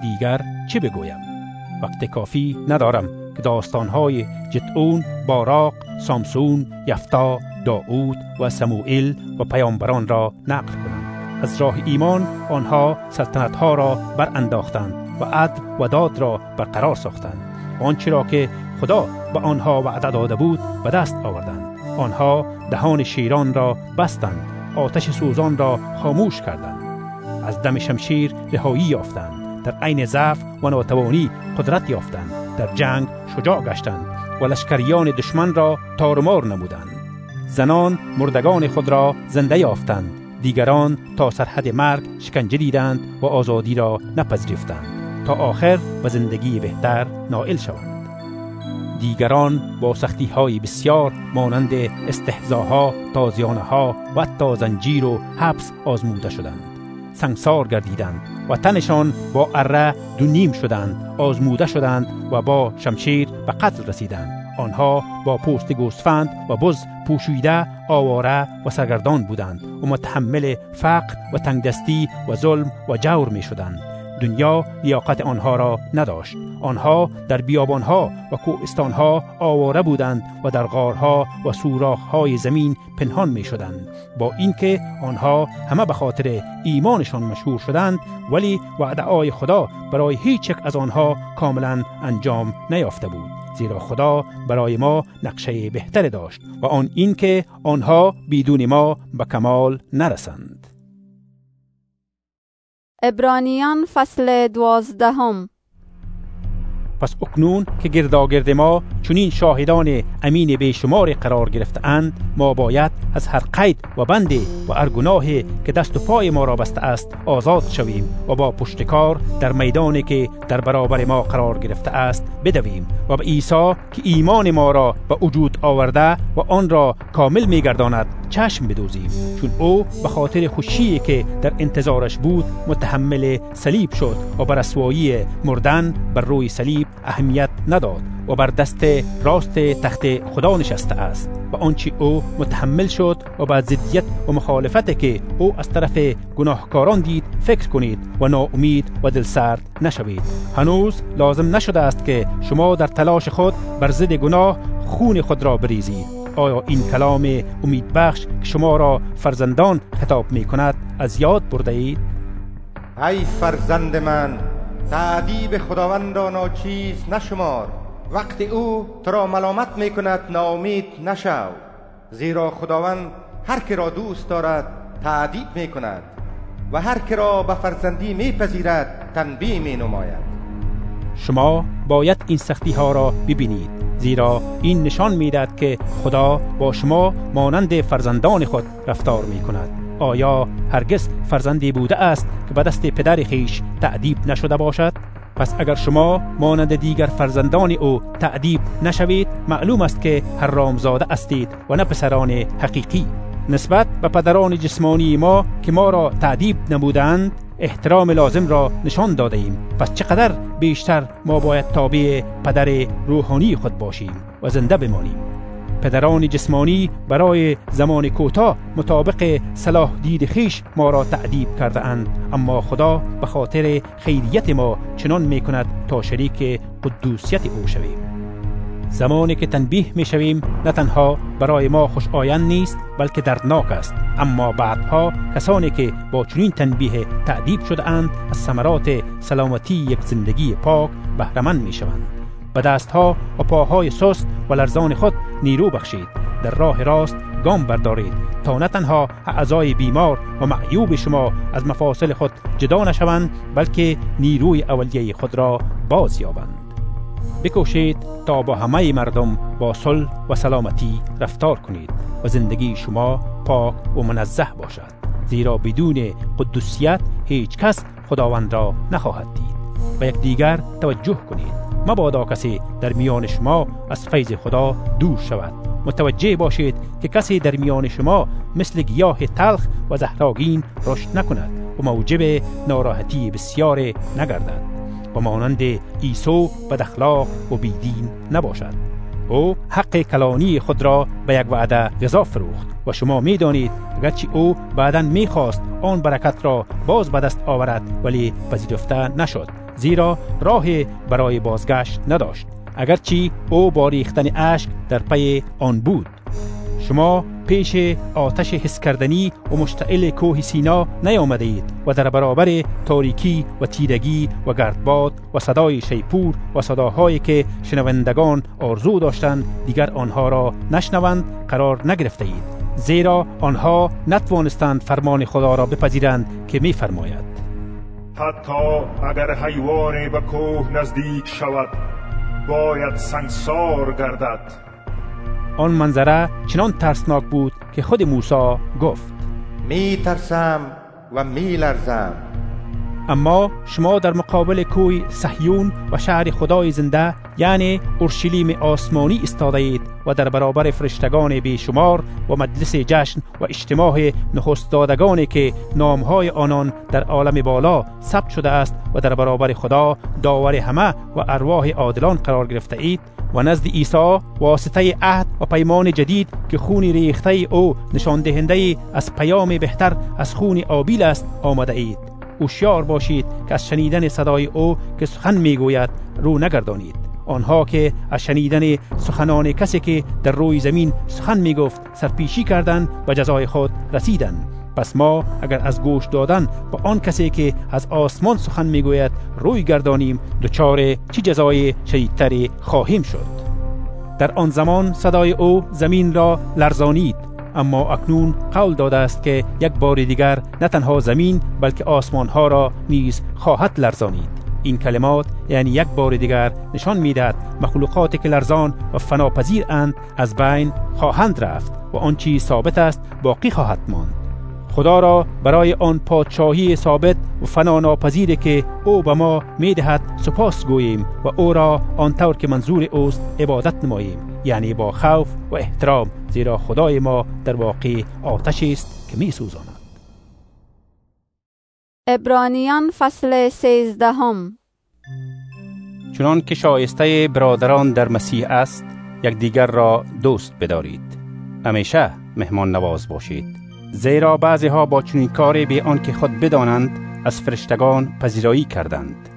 دیگر چه بگویم؟ وقت کافی ندارم که داستانهای جدعون، باراق، سامسون، یفتا، داود و سموئیل و پیامبران را نقل کنم. از راه ایمان آنها سلطنتها را برانداختند و عدل و داد را برقرار ساختند. آنچه را که خدا به آنها وعده داده بود به دست آوردند. آنها دهان شیران را بستند، آتش سوزان را خاموش کردند. از دم شمشیر رهایی یافتند، در عین ضعف و ناتوانی قدرت یافتند، در جنگ شجاع گشتند و لشکریان دشمن را تارمار نمودند. زنان مردگان خود را زنده یافتند، دیگران تا سرحد مرگ شکنجه دیدند و آزادی را نپذیرفتند تا آخر به زندگی بهتر نائل شوند. دیگران با سختی‌های بسیار مانند استهزاها، تازیانه‌ها و حتی زنجیر و حبس آزموده شدند. سنگسار گردیدند و تنشان با اره دو نیم شدند، آزموده شدند و با شمشیر به قتل رسیدند. آنها با پوست گوسفند و بز پوشیده آواره و سرگردان بودند و متحمل فقر و تنگدستی و ظلم و جور می شدند. دنیا لیاقت آنها را نداشت. آنها در بیابانها و کوهستانها آواره بودند و در غارها و سوراخ‌های زمین پنهان می شدند. با اینکه آنها همه به خاطر ایمانشان مشهور شدند، ولی وعده‌های خدا برای هیچ یک از آنها کاملا انجام نیافته بود، زیرا خدا برای ما نقشه بهتر داشت و آن اینکه آنها بدون ما به کمال نرسند. عبرانیان فصل 12. پس اکنون که گرداگرد ما چنین شاهدان امین بیشمار قرار گرفته‌اند، ما باید از هر قید و بند و هر گناهی که دست و پای ما را بسته است آزاد شویم و با پشتکار در میدانی که در برابر ما قرار گرفته است بدویم و به عیسی که ایمان ما را به وجود آورده و آن را کامل می‌گرداند چشم بدوزیم، چون او به خاطر خوشی که در انتظارش بود متحمل صلیب شد و بر رسوایی مردن بر روی صلیب اهمیت نداد و بر دست راست تخت خدا نشسته است. و آنچه او متحمل شد و با ضدیت و مخالفت که او از طرف گناهکاران دید فکر کنید و ناامید و دلسرد نشوید. هنوز لازم نشده است که شما در تلاش خود بر ضد گناه خون خود را بریزید. آیا این کلام امید بخش که شما را فرزندان خطاب می کند از یاد برده اید؟ ای فرزند من، تعذیب خداوند را ناچیز نشمار. وقتی او تو را ملامت می کند ناامید نشو، زیرا خداوند هر که را دوست دارد تعذیب می کند و هر که را به فرزندی می پذیرد تنبیه می نماید. شما باید این سختی ها را ببینید، زیرا این نشان می‌دهد که خدا با شما مانند فرزندان خود رفتار می‌کند. آیا هرگز فرزندی بوده است که به دست پدر خیش تأدیب نشده باشد؟ پس اگر شما مانند دیگر فرزندان او تأدیب نشوید، معلوم است که حرامزاده استید و نه پسران حقیقی. نسبت به پدران جسمانی ما که ما را تأدیب نمودند احترام لازم را نشان داده ایم. پس چقدر بیشتر ما باید تابع پدر روحانی خود باشیم و زنده بمانیم. پدران جسمانی برای زمان کوتاه مطابق صلاح دید خیش ما را تأدیب کرده اند، اما خدا به خاطر خیریت ما چنان می کند تا شریک قدوسیت او شویم. زمانی که تنبیه می شویم نه تنها برای ما خوش آیند نیست بلکه دردناک است، اما بعدها کسانی که با چنین تنبیه تأدیب شده اند از ثمرات سلامتی یک زندگی پاک بهره‌مند می شوند. به دستها و پاهای سست و لرزان خود نیرو بخشید، در راه راست گام بردارید تا نه تنها اعضای بیمار و معیوب شما از مفاصل خود جدا نشوند بلکه نیروی اولیه خود را باز یابند. بکوشید تا با همه مردم با صلح و سلامتی رفتار کنید و زندگی شما پاک و منزه باشد، زیرا بدون قدوسیت هیچ کس خداوند را نخواهد دید. و یک دیگر توجه کنید، مبادا کسی در میان شما از فیض خدا دور شود. متوجه باشید که کسی در میان شما مثل گیاه تلخ و زهرآگین رشد نکند و موجب ناراحتی بسیار نگردد و مانند عیسی بد اخلاق و بیدین نباشد. او حق کلانی خود را به یک وعده غذا فروخت و شما می دانید اگرچه او بعداً می خواست آن برکت را باز به دست آورد ولی پذیرفته نشد، زیرا راهی برای بازگشت نداشت، اگرچه او با ریختن اشک در پی آن بود. شما پیش آتش حس کردنی و مشتعل کوه سینا نیامده اید و در برابر تاریکی و تیرگی و گردباد و صدای شیپور و صداهایی که شنوندگان آرزو داشتند دیگر آنها را نشنوند قرار نگرفته اید، زیرا آنها نتوانستند فرمان خدا را بپذیرند که می فرماید: حتی اگر حیوان به کوه نزدیک شود باید سنگسار گردد. آن منظره چنان ترسناک بود که خود موسی گفت: می ترسم و می لرزم. اما شما در مقابل کوه صهیون و شهر خدای زنده یعنی اورشلیم آسمانی ایستاده اید و در برابر فرشتگان بیشمار و مجلس جشن و اجتماع نخست دادگانی که نامهای آنان در عالم بالا ثبت شده است و در برابر خدا داور همه و ارواح عادلان قرار گرفته اید و نزد عیسی واسطه عهد و پیمان جدید که خون ریخته او نشان دهنده از پیام بهتر از خون آبیل است آمده اید. هوشیار باشید که از شنیدن صدای او که سخن میگوید رو نگردانید. آنها که از شنیدن سخنان کسی که در روی زمین سخن میگفت سرپیشی کردند و جزای خود رسیدند. پس ما اگر از گوش دادن با آن کسی که از آسمان سخن میگوید روی گردانیم دچار چه جزای شدیدتری خواهیم شد. در آن زمان صدای او زمین را لرزانید، اما اکنون قول داده است که یک بار دیگر نه تنها زمین بلکه آسمان ها را نیز خواهد لرزانید. این کلمات یعنی یک بار دیگر نشان میدهد مخلوقاتی که لرزان و فناپذیر اند از بین خواهند رفت و آن چیز ثابت است باقی خواهد ماند. خدا را برای آن پادشاهی ثابت و فناناپذیری که او به ما میدهد سپاس گوییم و او را آنطور که منظور اوست عبادت نماییم، یعنی با خوف و احترام، زیرا خدای ما در واقع آتشی است که میسوزاند. عبرانیان فصل 13. چنان که شایسته برادران در مسیح است یکدیگر را دوست بدارید. همیشه مهمان نواز باشید، زیرا بعضی ها با چنین کاری بی آنکه خود بدانند از فرشتگان پذیرایی کردند.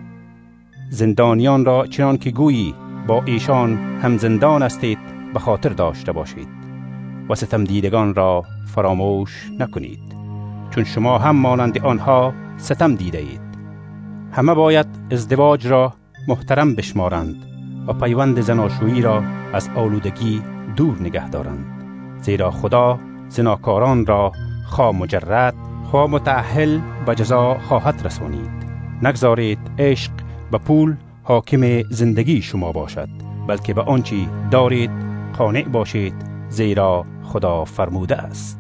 زندانیان را چنان که گویی با ایشان هم زندان هستید به خاطر داشته باشید و ستم دیدگان را فراموش نکنید، چون شما هم مانند آنها ستم دیده اید. همه باید ازدواج را محترم بشمارند و پیوند زناشویی را از آلودگی دور نگه دارند، زیرا خدا زناکاران را خواه مجرد خواه متأهل به جزا خواهد رسانید. نگذارید عشق به پول حاکم زندگی شما باشد، بلکه به آنچه دارید قانع باشید، زیرا خدا فرموده است: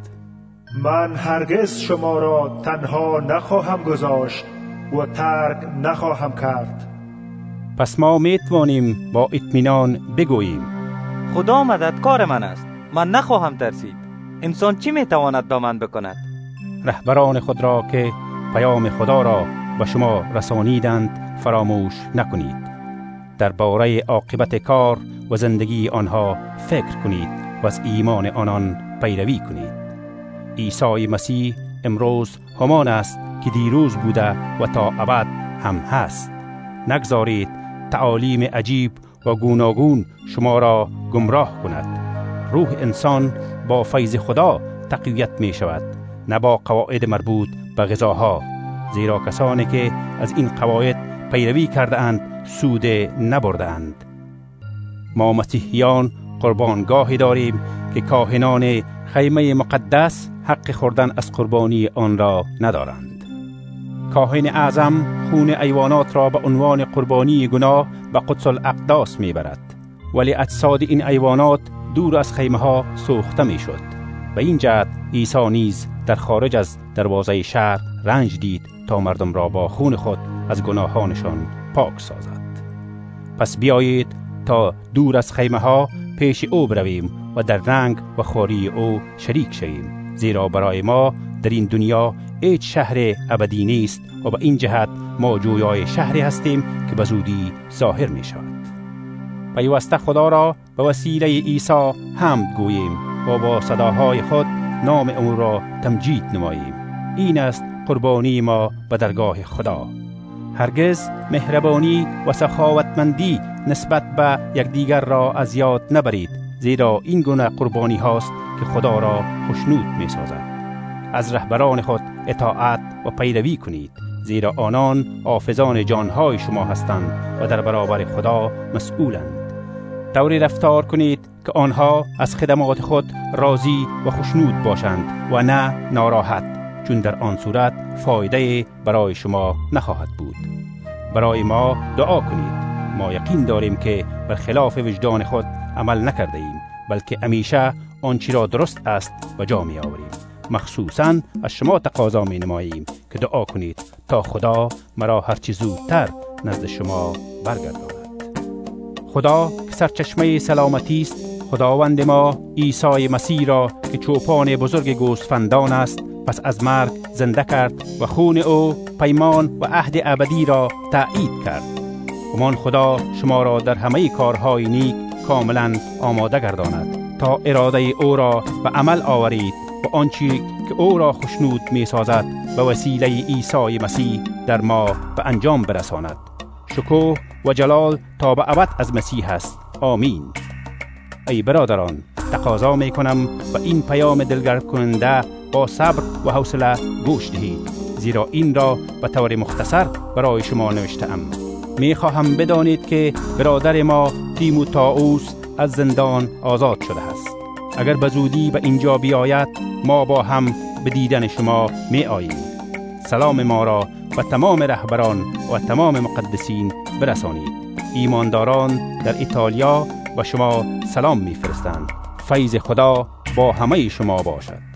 من هرگز شما را تنها نخواهم گذاشت و ترک نخواهم کرد. پس ما میتوانیم با اطمینان بگوییم: خدا مددکار من است، من نخواهم ترسید. انسان چی میتواند به من بکند؟ رهبران خود را که پیام خدا را به شما رسانیدند فراموش نکنید. درباره عاقبت کار و زندگی آنها فکر کنید و از ایمان آنان پیروی کنید. عیسی مسیح امروز همان است که دیروز بوده و تا ابد هم هست. نگذارید تعالیم عجیب و گوناگون شما را گمراه کند. روح انسان با فیض خدا تقویت می شود، نه با قواعد مربوط به غذاها، زیرا کسانی که از این قواعد پیروی کرده اند سود نبرده اند. ما مسیحیان قربانگاهی داریم که کاهنان خیمه مقدس حق خوردن از قربانی آن را ندارند. کاهن اعظم خون حیوانات را به عنوان قربانی گناه به قدس الاقداس می برد، ولی اجساد این حیوانات دور از خیمه ها سوخته می شد. به این جهت عیسی نیز در خارج از دروازه شهر رنج دید تا مردم را با خون خود از گناهانشان پاک سازد. پس بیایید تا دور از خیمه ها پیش او برویم و در رنگ و خواری او شریک شویم، زیرا برای ما در این دنیا هیچ شهر ابدی نیست و به این جهت ما جویای شهری هستیم که به زودی ظاهر می شود. پیوسته خدا را به وسیله عیسی حمد گوییم و با صداهای خود نام او را تمجید نماییم. این است قربانی ما به درگاه خدا. هرگز مهربانی و سخاوتمندی نسبت به یکدیگر را از یاد نبرید، زیرا این گونه قربانی هاست که خدا را خوشنود می سازد. از رهبران خود اطاعت و پیروی کنید، زیرا آنان حافظان جانهای شما هستند و در برابر خدا مسئولند. طوری رفتار کنید که آنها از خدمات خود راضی و خوشنود باشند و نه ناراحت، چون در آن صورت فایده برای شما نخواهد بود. برای ما دعا کنید. ما یقین داریم که برخلاف وجدان خود عمل نکرده ایم، بلکه همیشه آنچه را درست است و جا می آوریم. مخصوصاً از شما تقاضا می نماییم که دعا کنید تا خدا مرا هرچی زودتر نزد شما برگرداند. خدا که سرچشمه سلامتی است، خداوند ما عیسی مسیح را که چوپان بزرگ گوسفندان است پس از مرگ زنده کرد و خون او پیمان و عهد ابدی را تأیید کرد. همان خدا شما را در همه کارهای نیک کاملا آماده گرداند تا اراده او را به عمل آورید و آنچه که او را خوشنود می سازد به وسیله عیسی مسیح در ما به انجام برساند. شکوه و جلال تا به ابد از مسیح است. آمین. ای برادران، تقاضا می کنم و این پیام دلگرم کننده با صبر و حوصله گوش دهید، زیرا این را به طور مختصر برای شما نوشتم. می خواهم بدانید که برادر ما تیموتائوس از زندان آزاد شده است. اگر به زودی به اینجا بیاید، ما با هم به دیدن شما می آییم. سلام ما را به تمام رهبران و تمام مقدسین برسانید. ایمانداران در ایتالیا و شما سلام می فرستند. فیض خدا با همه شما باشد.